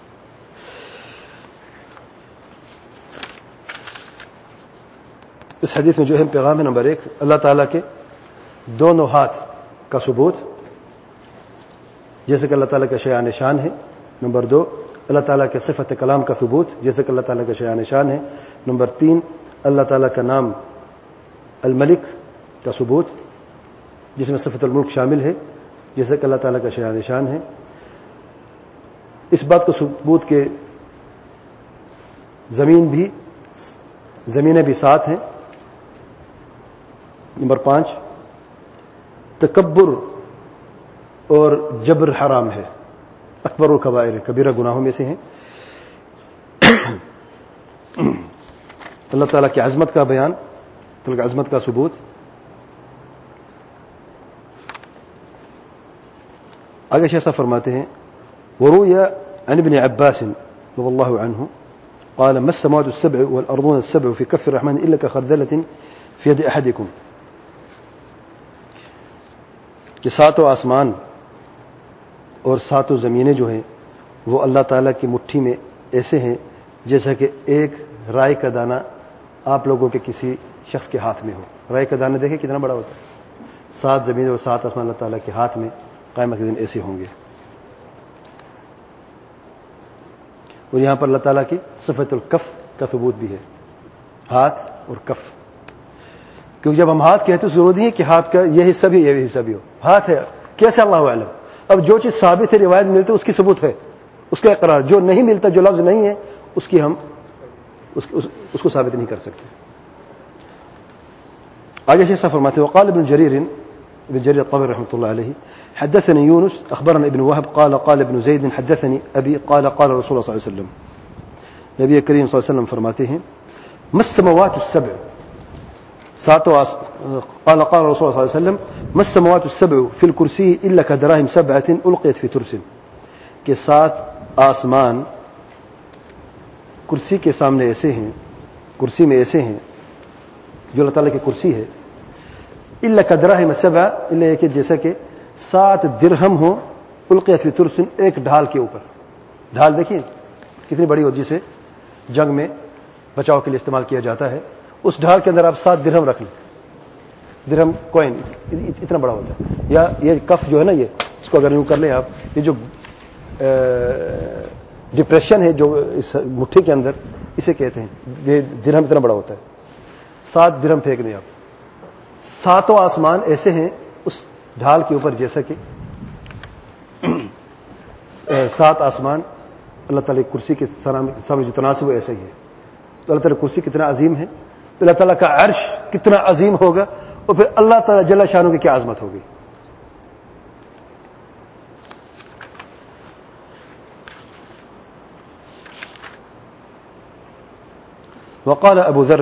اس حدیث میں جو ہے پیغام ہے نمبر ایک, اللہ تعالیٰ کے دونوں ہاتھ کا ثبوت جیسے کہ اللہ تعالیٰ کا شیان شان ہے. نمبر دو, اللہ تعالیٰ کے صفت کلام کا ثبوت جیسے کہ اللہ تعالیٰ کا شیان شان ہے. نمبر تین, اللہ تعالیٰ کا نام الملک کا ثبوت جس میں صفت الملک شامل ہے جیسے کہ اللہ تعالیٰ کا شیان شان ہے. اس بات کا ثبوت کہ زمین بھی زمینیں بھی ساتھ ہیں. نمبر پانچ, تکبر اور جبر حرام ہے, اکبر الکبائر کبیرہ گناہوں میں سے ہیں. اللہ تعالیٰ کی عظمت کا بیان, تعالیٰ کی عظمت کا ثبوت. آگے شیخ صاحب فرماتے ہیں وروي عن ابن عباس رضي الله عنه قال ما السماوات السبع والأرضون السبع في كف الرحمن إلا كخردلة في يد أحدكم, کہ ساتوں آسمان اور ساتوں زمینیں جو ہیں وہ اللہ تعالیٰ کی مٹھی میں ایسے ہیں جیسا کہ ایک رائے کا دانہ آپ لوگوں کے کسی شخص کے ہاتھ میں ہو. رائے کا دانہ دیکھیں کتنا بڑا ہوتا ہے. سات زمین اور سات آسمان اللہ تعالیٰ کے ہاتھ میں قیامت کے دن ایسے ہوں گے. اور یہاں پر اللہ تعالیٰ کی صفت الکف کا ثبوت بھی ہے, ہاتھ اور کف. کیونکہ جب ہم ہاتھ کہتے ہیں ضروری ہے کہ ہاتھ کا یہ حصہ بھی یہ حصہ بھی ہو. ہاتھ ہے کیسے اللہ عالم. اب جو چیز ثابت ہے روایت ملتی ہے اس کی ثبوت ہے, اس کا اقرار. جو نہیں ملتا, جو لفظ نہیں ہے, اس کی ہم اس, اس, اس کو ثابت نہیں کر سکتے. آگے شیخ صاحب فرماتے ہیں وقال ابن جرير ابن جرير الطبري رحمۃ اللہ علیہ حدثني يونس اخبرنا ابن وهب قال قال ابن زيد حدثني ابي قال قال رسول الله صلی اللہ علیہ وسلم. نبی کریم صلی اللہ علیہ وسلم فرماتے ہیں ما السماوات السبع ساتوں قال قال رسول الله صلی اللہ علیہ وسلم ما السماوات السبع في الكرسي الا كدراهم سبعه القيت في ترس, کہ سات آسمان کرسی کے سامنے ایسے ہیں, کرسی میں ایسے ہیں جو اللہ تعالیٰ کی کرسی ہے. الا كدراهم سبع, الا کہ جیسا کہ سات درہم ہوں القیت فی ترس, ایک ڈھال کے اوپر. ڈھال دیکھیے کتنی بڑی ہوتی, جسے جنگ میں بچاؤ کے لیے استعمال کیا جاتا ہے. اس ڈھال کے اندر آپ سات درہم رکھ لیں, درہم کوئن اتنا بڑا ہوتا ہے. یا یہ کف جو ہے نا, یہ اس کو اگر یوں کر لیں آپ, یہ جو ڈپریشن ہے جو اس مٹھی کے اندر, اسے کہتے ہیں یہ درہم اتنا بڑا ہوتا ہے. سات درہم پھینک دیں آپ. ساتوں آسمان ایسے ہیں اس ڈھال کے اوپر جیسا کہ سات آسمان اللہ تعالیٰ کی کرسی کے سامنے جو تناسب ہے ایسا ہی ہے. تو اللہ تعالیٰ کی کرسی کتنا عظیم ہے, تو اللہ تعالیٰ کا عرش کتنا عظیم ہوگا, اور پھر اللہ تعالیٰ جل شانہ کی کیا عظمت ہوگی. وقال ابو ذر,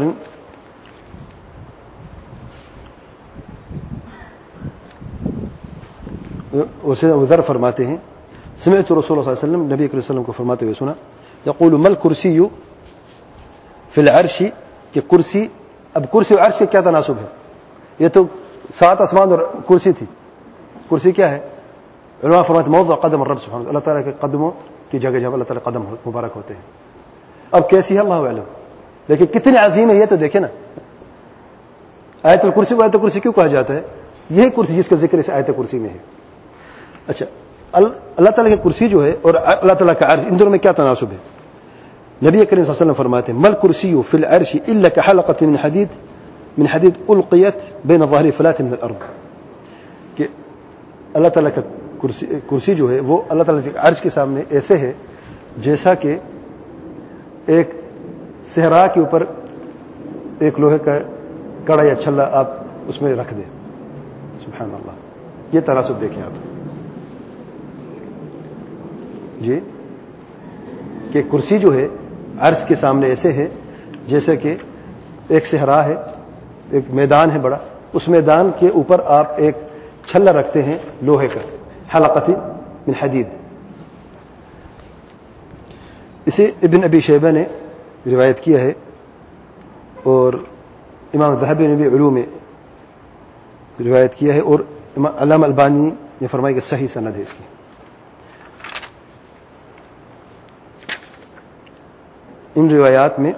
اسے ابو ذر فرماتے ہیں سمعت رسول اللہ صلی اللہ علیہ وسلم, نبی کریم صلی اللہ علیہ وسلم کو فرماتے ہوئے سنا, یقول مل کرسی فی العرش, کہ کرسی, اب کرسی اور عرش کے کیا تناسب ہے؟ یہ تو سات آسمان اور کرسی تھی, کرسی کیا ہے؟ علماء فرماتے موضع قدم الرب سبحانہ, اللہ تعالیٰ کے قدموں کی جگہ جہاں اللہ تعالیٰ قدم مبارک ہوتے ہیں. اب کیسی ہے اللہ علم, لیکن کتنی عظیم ہے یہ تو دیکھیں نا. آیت الکرسی کو آیت الکرسی کیوں کہا جاتا ہے؟ یہی کرسی جس کا ذکر اس آیت الکرسی میں ہے. اچھا, اللہ تعالیٰ کی کرسی جو ہے اور اللہ تعالیٰ کا عرش, ان دونوں میں کیا تناسب ہے؟ نبی کریم صلی اللہ علیہ وسلم فرماتے ہیں مل کرسی فی العرش الا کحلقۃ من حدید من حدید القیت بین ظہر فلات من الارض, کہ اللہ تعالیٰ کا کرسی, کرسی جو ہے وہ اللہ تعالیٰ کے عرش کے سامنے ایسے ہے جیسا کہ ایک صحرا کے اوپر ایک لوہے کا کڑا یا چھلا آپ اس میں رکھ دیں. سبحان اللہ, یہ تناسب دیکھیں آپ جی, کہ کرسی جو ہے عرش کے سامنے ایسے ہے جیسے کہ ایک صحرا ہے, ایک میدان ہے بڑا, اس میدان کے اوپر آپ ایک چھلا رکھتے ہیں لوہے کا, حلقۃ من حدید. اسے ابن ابی شیبہ نے روایت کیا ہے, اور امام ذہبی نے بھی علوم میں روایت کیا ہے, اور علامہ البانی نے فرمایا کہ صحیح سند ہے اس کی. ان روایات میں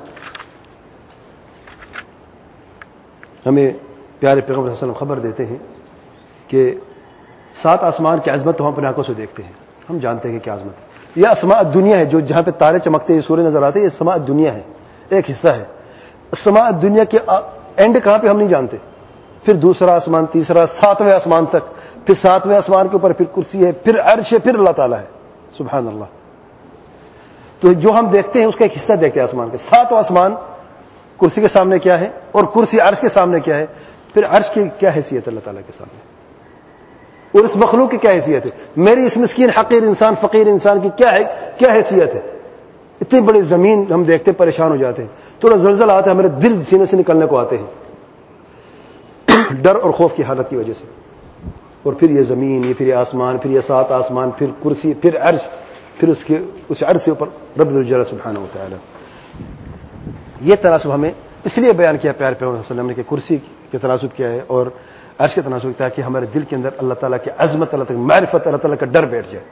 ہمیں پیارے پیغمبر صلی اللہ علیہ وسلم خبر دیتے ہیں کہ سات آسمان کی عظمت تو ہم اپنے آنکھوں سے دیکھتے ہیں, ہم جانتے ہیں کہ کیا عظمت ہے. یہ اسماء دنیا ہے, جو جہاں پہ تارے چمکتے ہیں, سورج نظر آتے ہیں, یہ اسماء دنیا ہے, ایک حصہ ہے. اسماء دنیا کے اینڈ کہاں پہ ہم نہیں جانتے. پھر دوسرا آسمان, تیسرا, ساتویں آسمان تک, پھر ساتویں آسمان کے اوپر پھر کرسی ہے, پھر عرش ہے, پھر اللہ تعالیٰ ہے. سبحان اللہ. تو جو ہم دیکھتے ہیں اس کا ایک حصہ دیکھتے ہیں آسمان کے. ساتوں آسمان کرسی کے سامنے کیا ہے, اور کرسی عرش کے سامنے کیا ہے, پھر عرش کی کیا حیثیت ہے اللہ تعالیٰ کے سامنے, اور اس مخلوق کی کیا حیثیت ہے, میری اس مسکین حقیر انسان فقیر انسان کی کیا ہے کیا حیثیت ہے. اتنی بڑی زمین ہم دیکھتے پریشان ہو جاتے ہیں, تھوڑا زلزلہ آتا ہے ہمارے دل سینے سے نکلنے کو آتے ہیں ڈر اور خوف کی حالت کی وجہ سے. اور پھر یہ زمین, یہ پھر یہ آسمان, پھر یہ سات آسمان, پھر کرسی, پھر عرش, پھر اس کے اس عرش سے اوپر رب الجلال سبحانہ وتعالی. یہ تناسب ہمیں اس لیے بیان کیا پیارے پیغمبر صلی اللہ علیہ وسلم نے کہ کرسی کے تناسب کیا ہے اور عرش کے تناسب کیا ہے, کہ ہمارے دل کے اندر اللہ تعالیٰ کی عظمت, اللہ تعالیٰ کی معرفت, اللہ تعالیٰ کا ڈر بیٹھ جائے,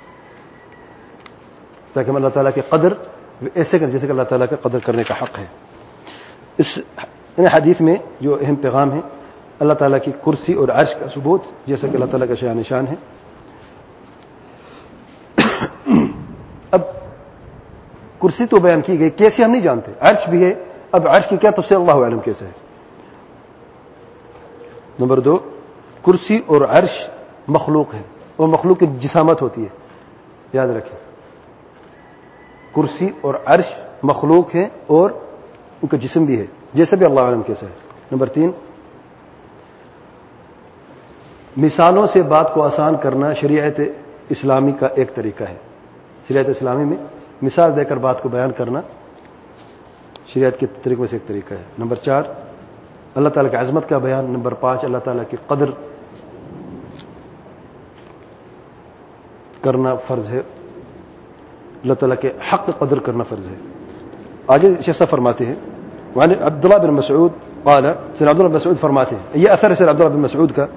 تاکہ ہم اللہ تعالیٰ کی قدر ایسے کریں جیسے کہ اللہ تعالیٰ کا قدر کرنے کا حق ہے. اس حدیث میں جو اہم پیغام ہے, اللہ تعالیٰ کی کرسی اور عرش کا ثبوت جیسا کہ اللہ تعالیٰ کا شان نشان ہے. اب کرسی تو بیان کی گئی, کیسے ہم نہیں جانتے. عرش بھی ہے, اب عرش کی کیا تفصیل اللہ علم کیسے ہے. نمبر دو, کرسی اور عرش مخلوق ہے, اور مخلوق کی جسامت ہوتی ہے, یاد رکھیں. کرسی اور عرش مخلوق ہے اور ان کا جسم بھی ہے, جیسے بھی اللہ علم کیسے ہے. نمبر تین, مثالوں سے بات کو آسان کرنا شریعت اسلامی کا ایک طریقہ ہے. شریعت اسلامی میں مثال دے کر بات کو بیان کرنا شریعت کے طریقوں سے ایک طریقہ ہے. نمبر چار, اللہ تعالیٰ کی عظمت کا بیان. نمبر پانچ, اللہ تعالیٰ کی قدر کرنا فرض ہے, اللہ تعالیٰ کے حق قدر کرنا فرض ہے. آگے شیخ فرماتے ہیں وعن عبداللہ بن مسعود قال, سید عبداللہ بن مسعود فرماتے ہیں, یہ اثر ہے سید عبداللہ بن مسعود کا,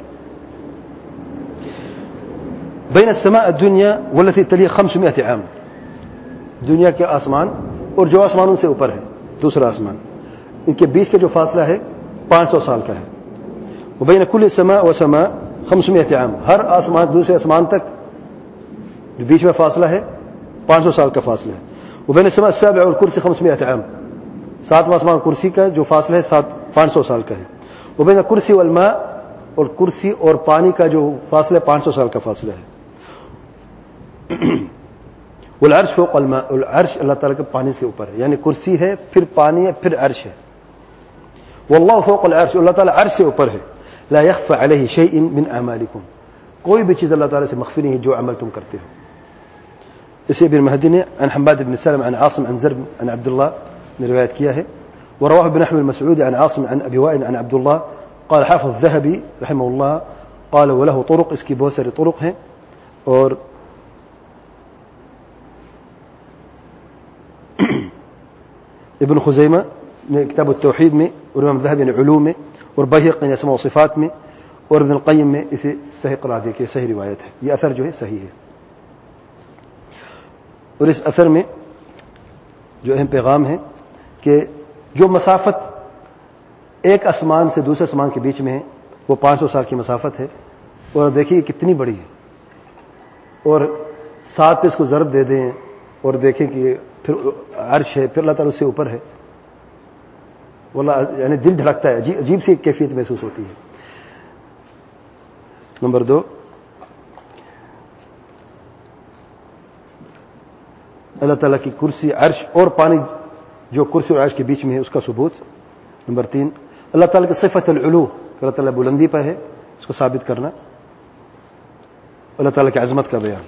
بین السماء الدنیا والتي تلی خمسمائة عام, دنیا کے آسمان اور جو آسمان ان سے اوپر ہے, دوسرا آسمان, ان کے بیچ کا جو فاصلہ ہے پانچ سو سال کا ہے. وبین کل سماء و سماء خمسمائة عام, ہر آسمان دوسرے آسمان تک جو بیچ میں فاصلہ ہے پانچ سو سال کا فاصلہ ہے. وبین السماء السابع والکرسی خمسمائة عام, ساتواں آسمان کرسی کا جو فاصلہ ہے سات پانچ سو سال کا ہے. وبین کرسی والماء اور کرسی اور پانی کا جو فاصلہ پانچ سو سال کا فاصلہ ہے. والعرش فوق الماء العرش اللہ تعالیٰ کے پانی سے اوپر ہے یعنی کرسی ہے پھر پانی ہے پھر عرش ہے. واللہ فوق العرش اللہ تعالیٰ عرش سے اوپر ہے. لا يخفى عليه شيء من اعمالكم کوئی بھی چیز اللہ تعالیٰ سے مخفی نہیں ہے جو عمل تم کرتے ہو. اسے ابن مہدی نے عن حماد بن سلم عن عاصم عن زرب عن عبد الله نے روایت کیا ہے. ورواه بنحو المسعود عن عاصم عن ابي وائل عن عبد الله قال حافظ الذهبي رحمه الله قال وله طرق اس کی بہت سارے طرق ہیں. اور ابن خزیمہ نے کتاب التوحید میں اور امام ذہبی نے علوم میں اور بہقی نے اسماء و صفات میں اور ابن القیم میں اسے صحیح قرار دیا کہ صحیح روایت ہے. یہ اثر جو ہے صحیح ہے. اور اس اثر میں جو اہم پیغام ہے کہ جو مسافت ایک آسمان سے دوسرے آسمان کے بیچ میں ہے وہ پانچ سو سال کی مسافت ہے. اور دیکھیے کتنی بڑی ہے. اور ساتھ پہ اس کو ضرب دے دیں اور دیکھیں کہ پھر عرش ہے پھر اللہ تعالیٰ اس سے اوپر ہے. واللہ یعنی دل دھڑکتا ہے. عجیب, عجیب سی کیفیت محسوس ہوتی ہے. نمبر دو اللہ تعالیٰ کی کرسی عرش اور پانی جو کرسی اور عرش کے بیچ میں ہے اس کا ثبوت. نمبر تین اللہ تعالیٰ کی صفت العلو اللہ تعالیٰ بلندی پر ہے اس کو ثابت کرنا. اللہ تعالیٰ کی عظمت کا بیان.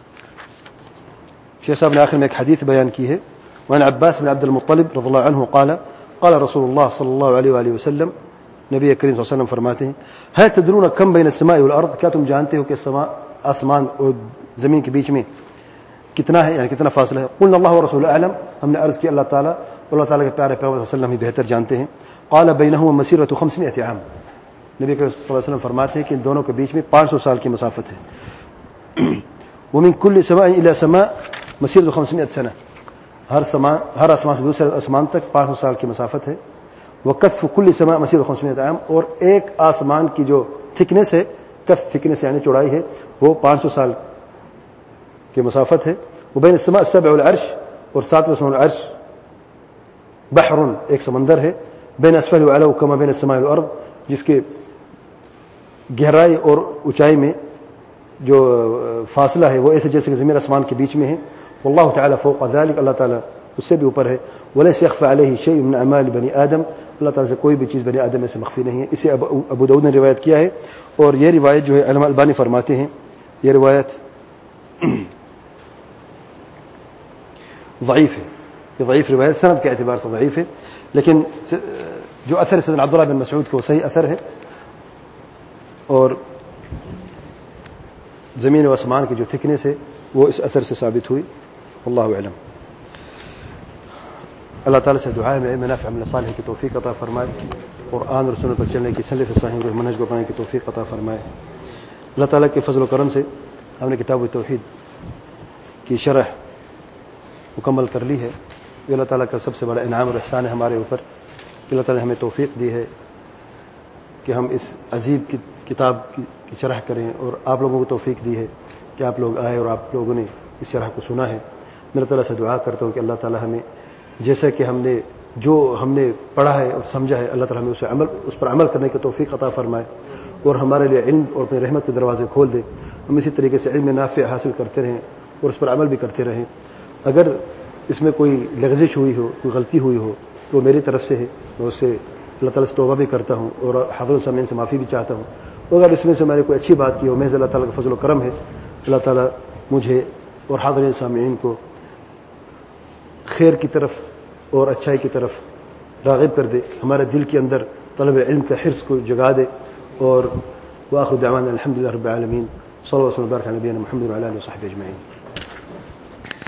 شیخ صاحب نے آخر میں ایک حدیث بیان کی ہے. وعن عباس بن عبد المطلب رضی اللہ عنہ قال قال رسول اللہ صلی اللہ علیہ وآلہ وسلم نبی کریم صلی اللہ علیہ وسلم فرماتے ہیں هل تدرون كم بين السماء والارض کیا تم جانتے ہو کہ آسمان اور زمین کے بیچ میں کتنا ہے یعنی کتنا فاصلہ ہے. قلنا اللہ ورسول اعلم ہم نے عرض کی اللہ تعالیٰ اور اللہ تعالیٰ کے پیارے پیغمبر صلی اللہ علیہ وسلم ہی بہتر جانتے ہیں. قال بينهما مسيرة خمسمائة عام نبی کریم صلی اللہ علیہ وسلم فرماتے ہیں کہ ان دونوں کے بیچ میں پانچ سو سال کی مسافت ہے. ومن كل سماء الى سماء مسيرة خمسمائة سنة ہر سما ہر آسمان سے دوسرے آسمان تک پانچ سو سال کی مسافت ہے. وکف کل سماء مسیرۃ خمسمائة عام اور ایک آسمان کی جو تھکنس ہے کف تھکنس یعنی چوڑائی ہے وہ پانچ سو سال کی مسافت ہے. وبین السماء السبع والعرش اور ساتویں آسمان والعرش بحر ایک سمندر ہے. بین اسفل وعلو کما بین السماء والارض جس کے گہرائی اور اونچائی میں جو فاصلہ ہے وہ ایسے جیسے کہ زمین آسمان کے بیچ میں ہے. واللہ تعالی فوق ذلك اللہ تعالی اس سے بھی اوپر ہے. وليس يخفى عليه شيء من اعمال بني آدم اللہ تعالی سے کوئی بھی چیز بنی آدم میں سے مخفی نہیں ہے. اسے ابو داؤد نے روایت کیا ہے اور یہ روایت جو ہے علامہ البانی فرماتے ہیں یہ روایت ضعیف ہے. یہ ضعیف روایت سند کے اعتبار سے ضعیف ہے لیکن جو اثر سیدنا عبداللہ بن مسعود کو صحیح اثر ہے اور زمین و آسمان کی جو تھکنس ہے وہ اس اثر سے ثابت ہوئی. واللہ اعلم. اللہ تعالیٰ سے دعا ہے منافع عمل صالح کی توفیق عطا فرمائے. قرآن اور سنت پر چلنے کی سلف صحیح اور منہج کو اپنانے کی توفیق عطا فرمائے. اللہ تعالیٰ کے فضل و کرم سے ہم نے کتاب التوحید کی شرح مکمل کر لی ہے. یہ اللہ تعالیٰ کا سب سے بڑا انعام اور احسان ہے ہمارے اوپر. اللہ تعالیٰ نے ہمیں توفیق دی ہے کہ ہم اس عجیب کتاب کی شرح کریں اور آپ لوگوں کو توفیق دی ہے کہ آپ لوگ آئے اور آپ لوگوں نے اس شرح کو سنا ہے. میں اللہ تعالیٰ سے دعا کرتا ہوں کہ اللہ تعالیٰ ہمیں جیسا کہ ہم نے جو ہم نے پڑھا ہے اور سمجھا ہے اللہ تعالیٰ ہمیں اسے عمل اس پر عمل کرنے کی توفیق عطا فرمائے اور ہمارے لیے علم اور اپنے رحمت کے دروازے کھول دے. ہم اسی طریقے سے علم نافع حاصل کرتے رہیں اور اس پر عمل بھی کرتے رہیں. اگر اس میں کوئی لغزش ہوئی ہو کوئی غلطی ہوئی ہو تو میری طرف سے ہے. میں اس سے اللہ تعالیٰ سے توبہ بھی کرتا ہوں اور حضرت سامعین سے معافی بھی چاہتا ہوں. اگر اس میں سے میں نے کوئی اچھی بات کی ہو محض اللہ تعالیٰ کا فضل و کرم ہے. اللہ تعالیٰ مجھے اور حاضرین سامعین کو خیر کی طرف اور اچھائی کی طرف راغب کر دے. ہمارے دل کے اندر طلب علم کا حرص کو جگا دے. اور وآخر دعوانا الحمد للہ رب العالمین. صلی اللہ علیہ وسلم وبارک علی نبینا محمد وعلی آلہ وصحبہ اجمعین.